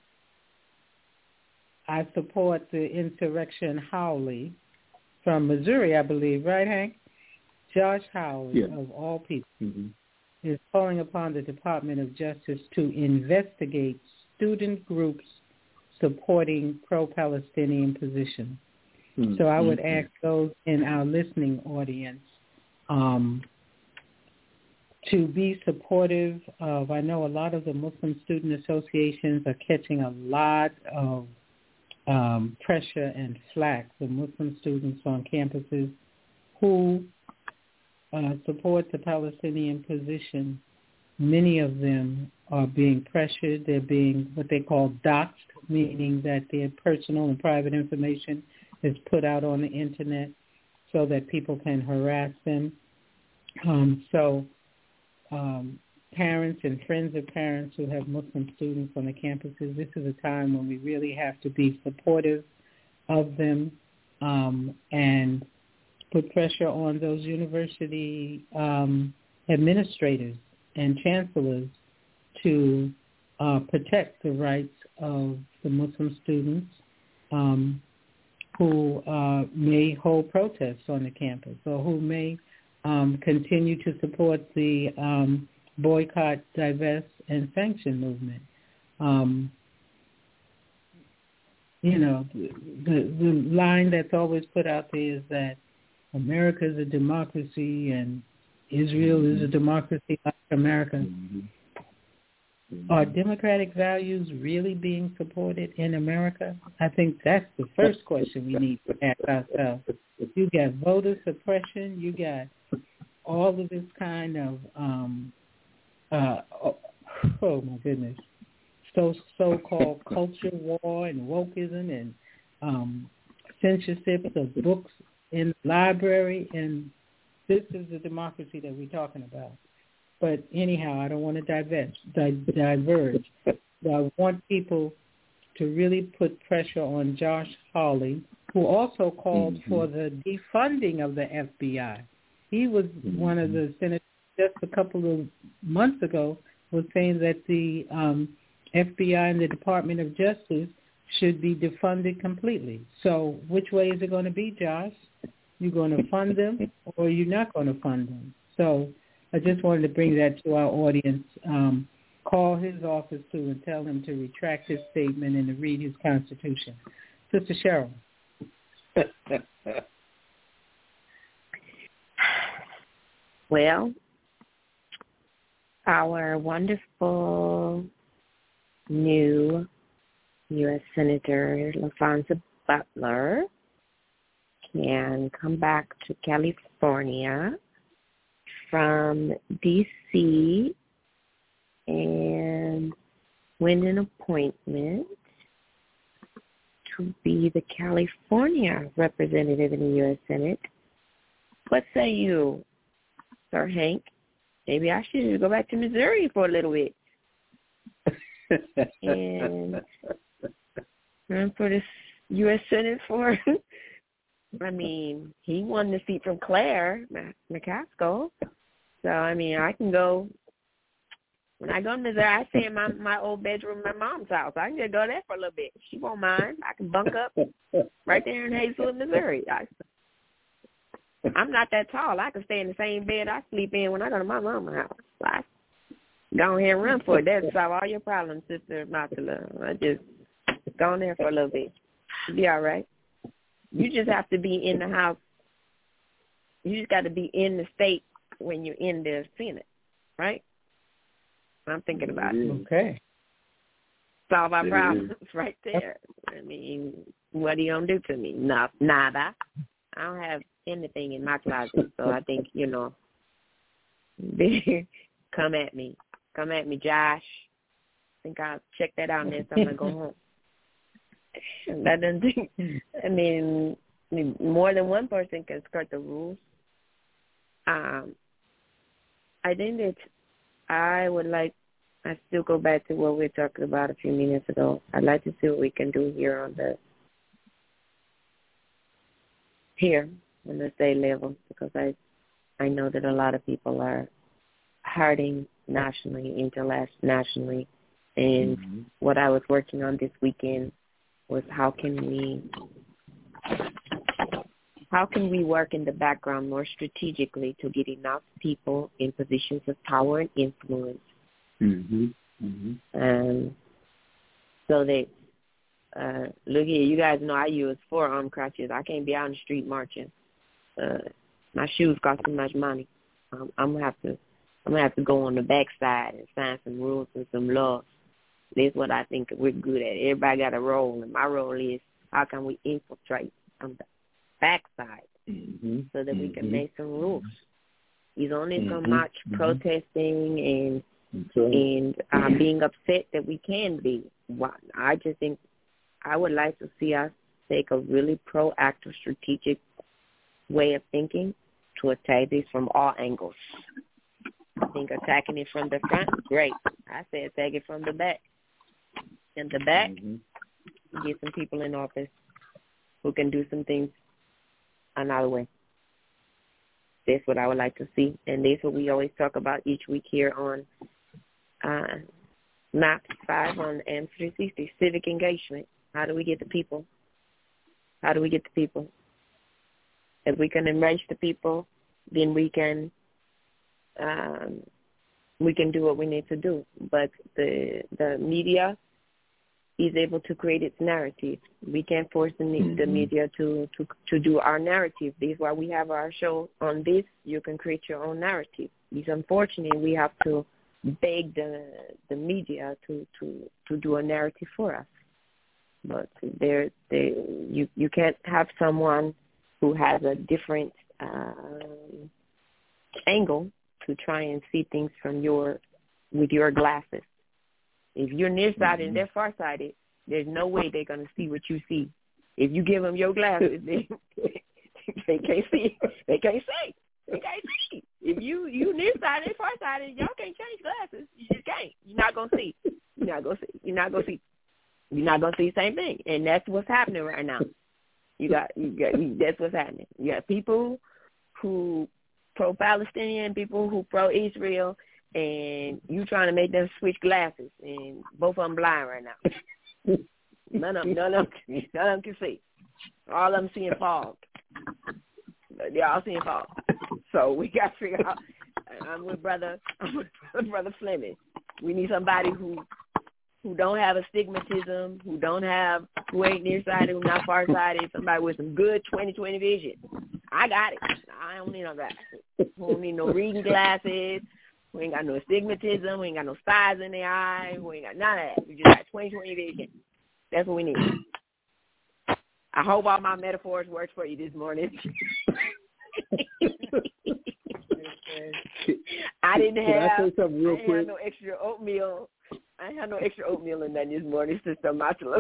[SPEAKER 7] I support the insurrection Hawley from Missouri, I believe, right, Hank? Josh Hawley, yeah. Of all people. Mm-hmm. Is calling upon the Department of Justice to investigate student groups supporting pro-Palestinian positions. Mm-hmm. So I would ask those in our listening audience um, to be supportive of, I know a lot of the Muslim student associations are catching a lot of um, pressure and flack from Muslim students on campuses who Uh, support the Palestinian position. Many of them are being pressured. They're being what they call doxxed, meaning that their personal and private information is put out on the Internet so that people can harass them. Um, so um, parents and friends of parents who have Muslim students on the campuses, this is a time when we really have to be supportive of them um, and put pressure on those university um, administrators and chancellors to uh, protect the rights of the Muslim students um, who uh, may hold protests on the campus or who may um, continue to support the um, boycott, divest, and sanction movement. Um, you know, the, the line that's always put out there is that America is a democracy and Israel is a democracy like America. Mm-hmm. Are democratic values really being supported in America? I think that's the first question we need to ask ourselves. You got voter suppression. You got all of this kind of, um, uh, oh, oh my goodness, so so-called culture war and wokeism and um, censorship of books in the library, and this is the democracy that we're talking about. But anyhow, I don't want to divest, di- diverge. But I want people to really put pressure on Josh Hawley, who also called mm-hmm. for the defunding of the F B I. He was mm-hmm. one of the senators just a couple of months ago was saying that the um, F B I and the Department of Justice should be defunded completely. So which way is it going to be, Josh? You're going to fund them or you're not going to fund them? So I just wanted to bring that to our audience. Um, call his office, too, and tell him to retract his statement and to read his Constitution. Sister Cheryl.
[SPEAKER 6] Well, our wonderful new U S Senator LaFonza Butler can come back to California from D C and win an appointment to be the California representative in the U S Senate. What say you, Sir Hank? Maybe I should go back to Missouri for a little bit. and run for this U S Senate for, I mean, he won the seat from Claire McCaskill. So, I mean, I can go, when I go to Missouri, I stay in my, my old bedroom at my mom's house. I can just go there for a little bit. She won't mind. I can bunk up right there in Hazelwood, Missouri. I, I'm not that tall. I can stay in the same bed I sleep in when I go to my mama's house. I go ahead and run for it. That'll solve all your problems, Sister Matula. I just go in there for a little bit. You'll be all right. You just have to be in the house. You just got to be in the state when you're in the Senate, right? I'm thinking about it.
[SPEAKER 7] Okay.
[SPEAKER 6] Solve our
[SPEAKER 1] It
[SPEAKER 6] problems right there. I mean, what are you going to do to me? No, nada. I don't have anything in my closet, so I think, you know, come at me. Come at me, Josh. I think I'll check that out next time I go home. That doesn't think, I mean, more than one person can skirt the rules. Um, I think that I would like, I still go back to what we were talking about a few minutes ago. I'd like to see what we can do here on the, here on the state level, because I, I know that a lot of people are hurting nationally, internationally, and mm-hmm. what I was working on this weekend was how can we how can we work in the background more strategically to get enough people in positions of power and influence,
[SPEAKER 1] mm-hmm. Mm-hmm.
[SPEAKER 6] Um, so that uh, look here, you guys know I use forearm crutches. I can't be out in the street marching. Uh, my shoes cost too much money. Um, I'm gonna have to I'm gonna have to go on the backside and sign some rules and some laws. That's what I think we're good at. Everybody got a role, and my role is how can we infiltrate on the backside
[SPEAKER 1] mm-hmm.
[SPEAKER 6] so that
[SPEAKER 1] mm-hmm.
[SPEAKER 6] we can make some rules. It's only
[SPEAKER 1] mm-hmm.
[SPEAKER 6] so much
[SPEAKER 1] mm-hmm.
[SPEAKER 6] protesting and
[SPEAKER 1] okay.
[SPEAKER 6] and uh, being upset that we can be. I just think I would like to see us take a really proactive, strategic way of thinking to attack this from all angles. I think attacking it from the front, great. I say attack it from the back. In the back, mm-hmm. get some people in office who can do some things another way. That's what I would like to see, and that's what we always talk about each week here on uh, Map five on M three sixty, civic engagement. How do we get the people? How do we get the people? If we can embrace the people, then we can um, we can do what we need to do. But the the media is able to create its narrative. We can't force the, mm-hmm. the media to, to, to do our narrative. This is why we have our show on this. You can create your own narrative. It's unfortunate we have to beg the the media to, to, to do a narrative for us. But there, they, you you can't have someone who has a different um, angle to try and see things from your with your glasses. If you're nearsighted mm-hmm. and they're farsighted, there's no way they're going to see what you see. If you give them your glasses, they, they can't see. They can't see. They can't see. If you you nearsighted and farsighted, y'all can't change glasses. You just can't. You're not going to see. You're not going to see. You're not going to see. You're not going to see the same thing. And that's what's happening right now. You got, you got. You, that's what's happening. You got people who pro-Palestinian, people who pro-Israel, and you trying to make them switch glasses, and both of them blind right now. None of them, none of them, none of them can see. All of them seeing fog. They're all seeing fog. So we got to figure out. I'm with brother. I'm with brother Fleming. We need somebody who who don't have astigmatism, who don't have, who ain't nearsighted, who not farsighted. Somebody with some good twenty twenty vision. I got it. I don't need no glasses. We don't need no reading glasses. We ain't got no astigmatism. We ain't got no stars in the eye. We ain't got none of that. We just got twenty twenty vision. That's what we need. I hope all my metaphors worked for you this morning. I didn't have,
[SPEAKER 1] Can I say something real
[SPEAKER 6] I didn't
[SPEAKER 1] quick?
[SPEAKER 6] have no extra oatmeal. I had no extra oatmeal in that this morning, Sister Matula.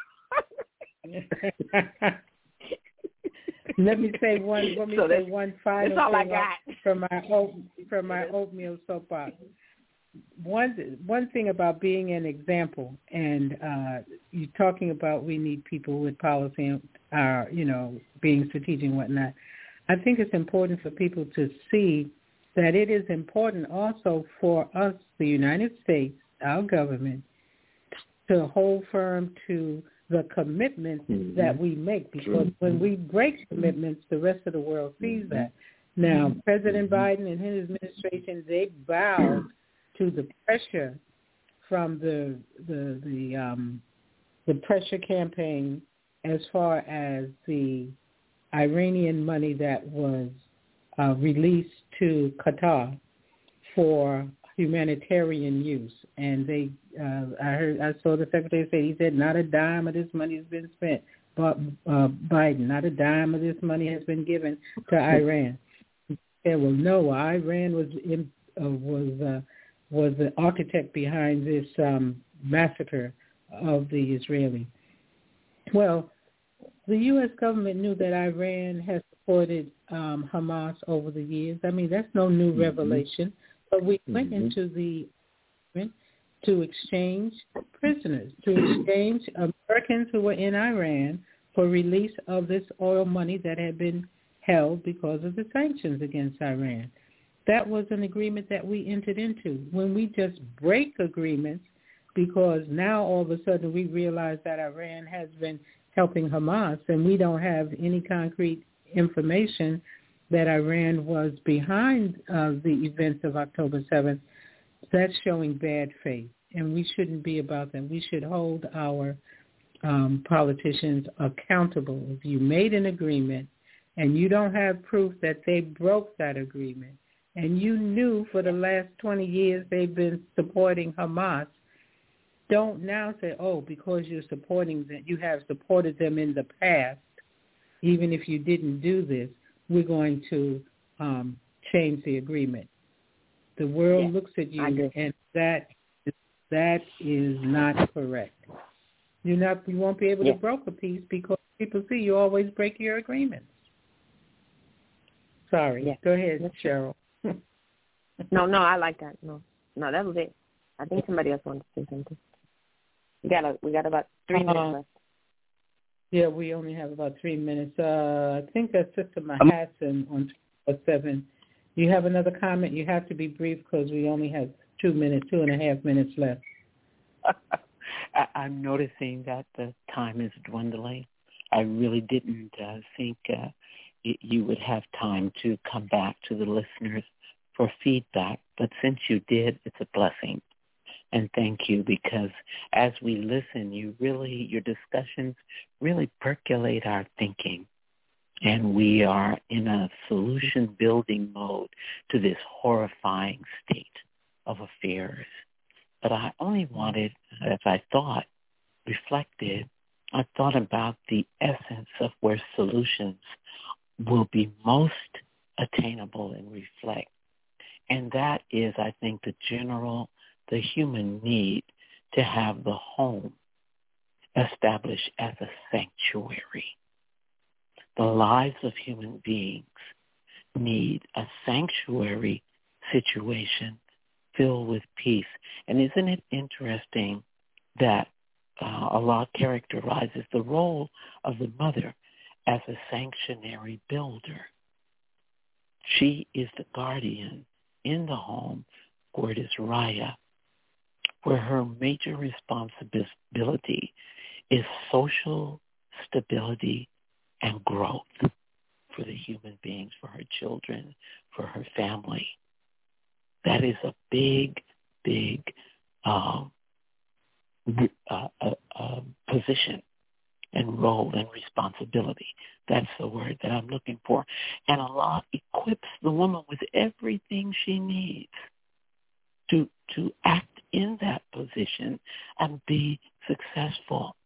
[SPEAKER 7] Let me say one. Let me
[SPEAKER 6] so
[SPEAKER 7] say one final
[SPEAKER 6] that's all
[SPEAKER 7] thing
[SPEAKER 6] I got.
[SPEAKER 7] from my oat, from my oatmeal soapbox. One one thing about being an example, and uh, you're talking about we need people with policy and uh, you know, being strategic and whatnot. I think it's important for people to see that it is important also for us, the United States, our government, to hold firm to the commitments
[SPEAKER 1] mm-hmm.
[SPEAKER 7] that we make, because
[SPEAKER 1] True.
[SPEAKER 7] when we break commitments, the rest of the world sees mm-hmm. that. Now, President mm-hmm. Biden and his administration, they bowed to the pressure from the the the um, the pressure campaign as far as the Iranian money that was uh, released to Qatar for humanitarian use. And they, uh, I heard, I saw the secretary say, he said, not a dime of this money has been spent. But uh, Biden, not a dime of this money has been given to Iran. He said, well, no, Iran was in, uh, was uh, was the architect behind this um, massacre of the Israelis. Well, the U S government knew that Iran has supported um, Hamas over the years. I mean, that's no new mm-hmm. revelation. But we mm-hmm. went into the to exchange prisoners, to exchange Americans who were in Iran for release of this oil money that had been held because of the sanctions against Iran. That was an agreement that we entered into. When we just break agreements, because now all of a sudden we realize that Iran has been helping Hamas, and we don't have any concrete information that Iran was behind uh, the events of October seventh, that's showing bad faith, and we shouldn't be about that. We should hold our um, politicians accountable. If you made an agreement and you don't have proof that they broke that agreement, and you knew for the last twenty years they've been supporting Hamas, don't now say, oh, because you're supporting them, you have supported them in the past, even if you didn't do this, we're going to um, change the agreement. The world yeah, looks at you, and that that is not correct. You're not. You won't be able yeah. to broker peace because people see you always break your agreements. Sorry. Yeah. Go ahead, That's Cheryl.
[SPEAKER 6] no, no, I like that. No, no, that was it. I think somebody else wanted to say something. We got a, we got about three uh, minutes left.
[SPEAKER 7] Yeah, we only have about three minutes. Uh, I think that's Sister Mahassan on seven. You have another comment? You have to be brief because we only have two minutes, two and a half minutes left.
[SPEAKER 12] I'm noticing that the time is dwindling. I really didn't uh, think uh, y- you would have time to come back to the listeners for feedback, but since you did, it's a blessing. And thank you, because as we listen, you really, your discussions really percolate our thinking. And we are in a solution-building mode to this horrifying state of affairs. But I only wanted, as I thought, reflected, I thought about the essence of where solutions will be most attainable and reflect. And that is, I think, the general, the human need to have the home established as a sanctuary. The lives of human beings need a sanctuary situation filled with peace. And isn't it interesting that uh, Allah characterizes the role of the mother as a sanctuary builder? She is the guardian in the home where it is Raya, where her major responsibility is social stability and growth for the human beings, for her children, for her family. That is a big, big um, uh, uh, uh, position and role and responsibility. That's the word that I'm looking for. And Allah equips the woman with everything she needs to to act in that position and be successful.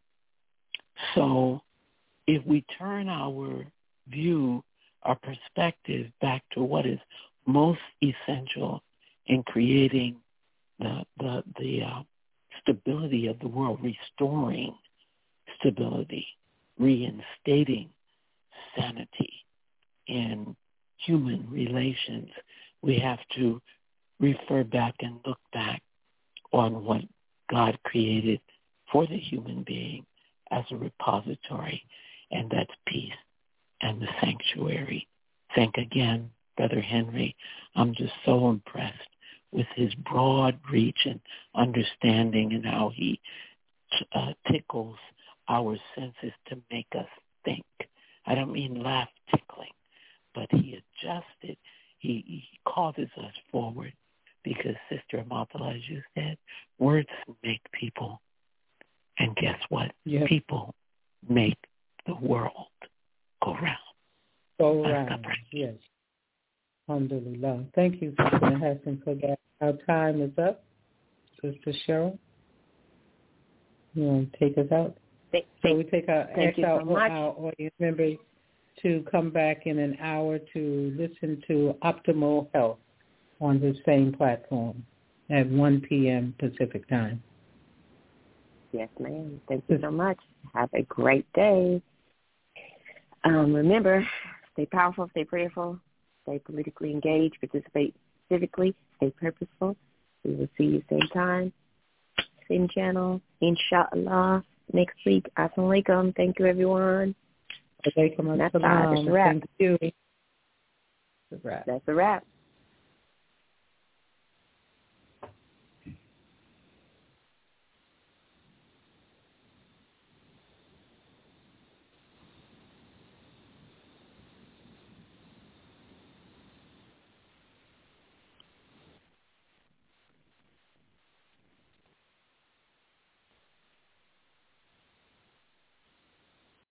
[SPEAKER 12] So if we turn our view, our perspective back to what is most essential in creating the the, the uh, stability of the world, restoring stability, reinstating sanity in human relations, we have to refer back and look back on what God created for the human being as a repository, and that's peace and the sanctuary. Thank again, Brother Henry. I'm just so impressed with his broad reach and understanding and how he uh, tickles our senses to make us think. I don't mean laugh tickling, but he adjusted. He, he causes us forward because, Sister Amatola, as you said, words make people. And guess what?
[SPEAKER 7] Yes.
[SPEAKER 12] People make the world go round.
[SPEAKER 7] Go round, yes. Alhamdulillah. Thank you, Sister Hassan, for that. Our time is up. Sister Cheryl, you want to take us out?
[SPEAKER 6] Thank,
[SPEAKER 7] so we take our,
[SPEAKER 6] thank
[SPEAKER 7] ask
[SPEAKER 6] you
[SPEAKER 7] our,
[SPEAKER 6] so much.
[SPEAKER 7] our audience members to come back in an hour to listen to Optimal Health on the same platform at one p.m. Pacific time.
[SPEAKER 6] Yes, ma'am. Thank you so much. Have a great day. Um, remember, stay powerful, stay prayerful, stay politically engaged, participate civically, stay purposeful. We will see you same time, same channel, inshallah, next week. Assalamu alaikum. Thank you, everyone.
[SPEAKER 7] Alaikum
[SPEAKER 6] That's, that's a wrap.
[SPEAKER 7] Thank you. That's a wrap.
[SPEAKER 6] That's a wrap.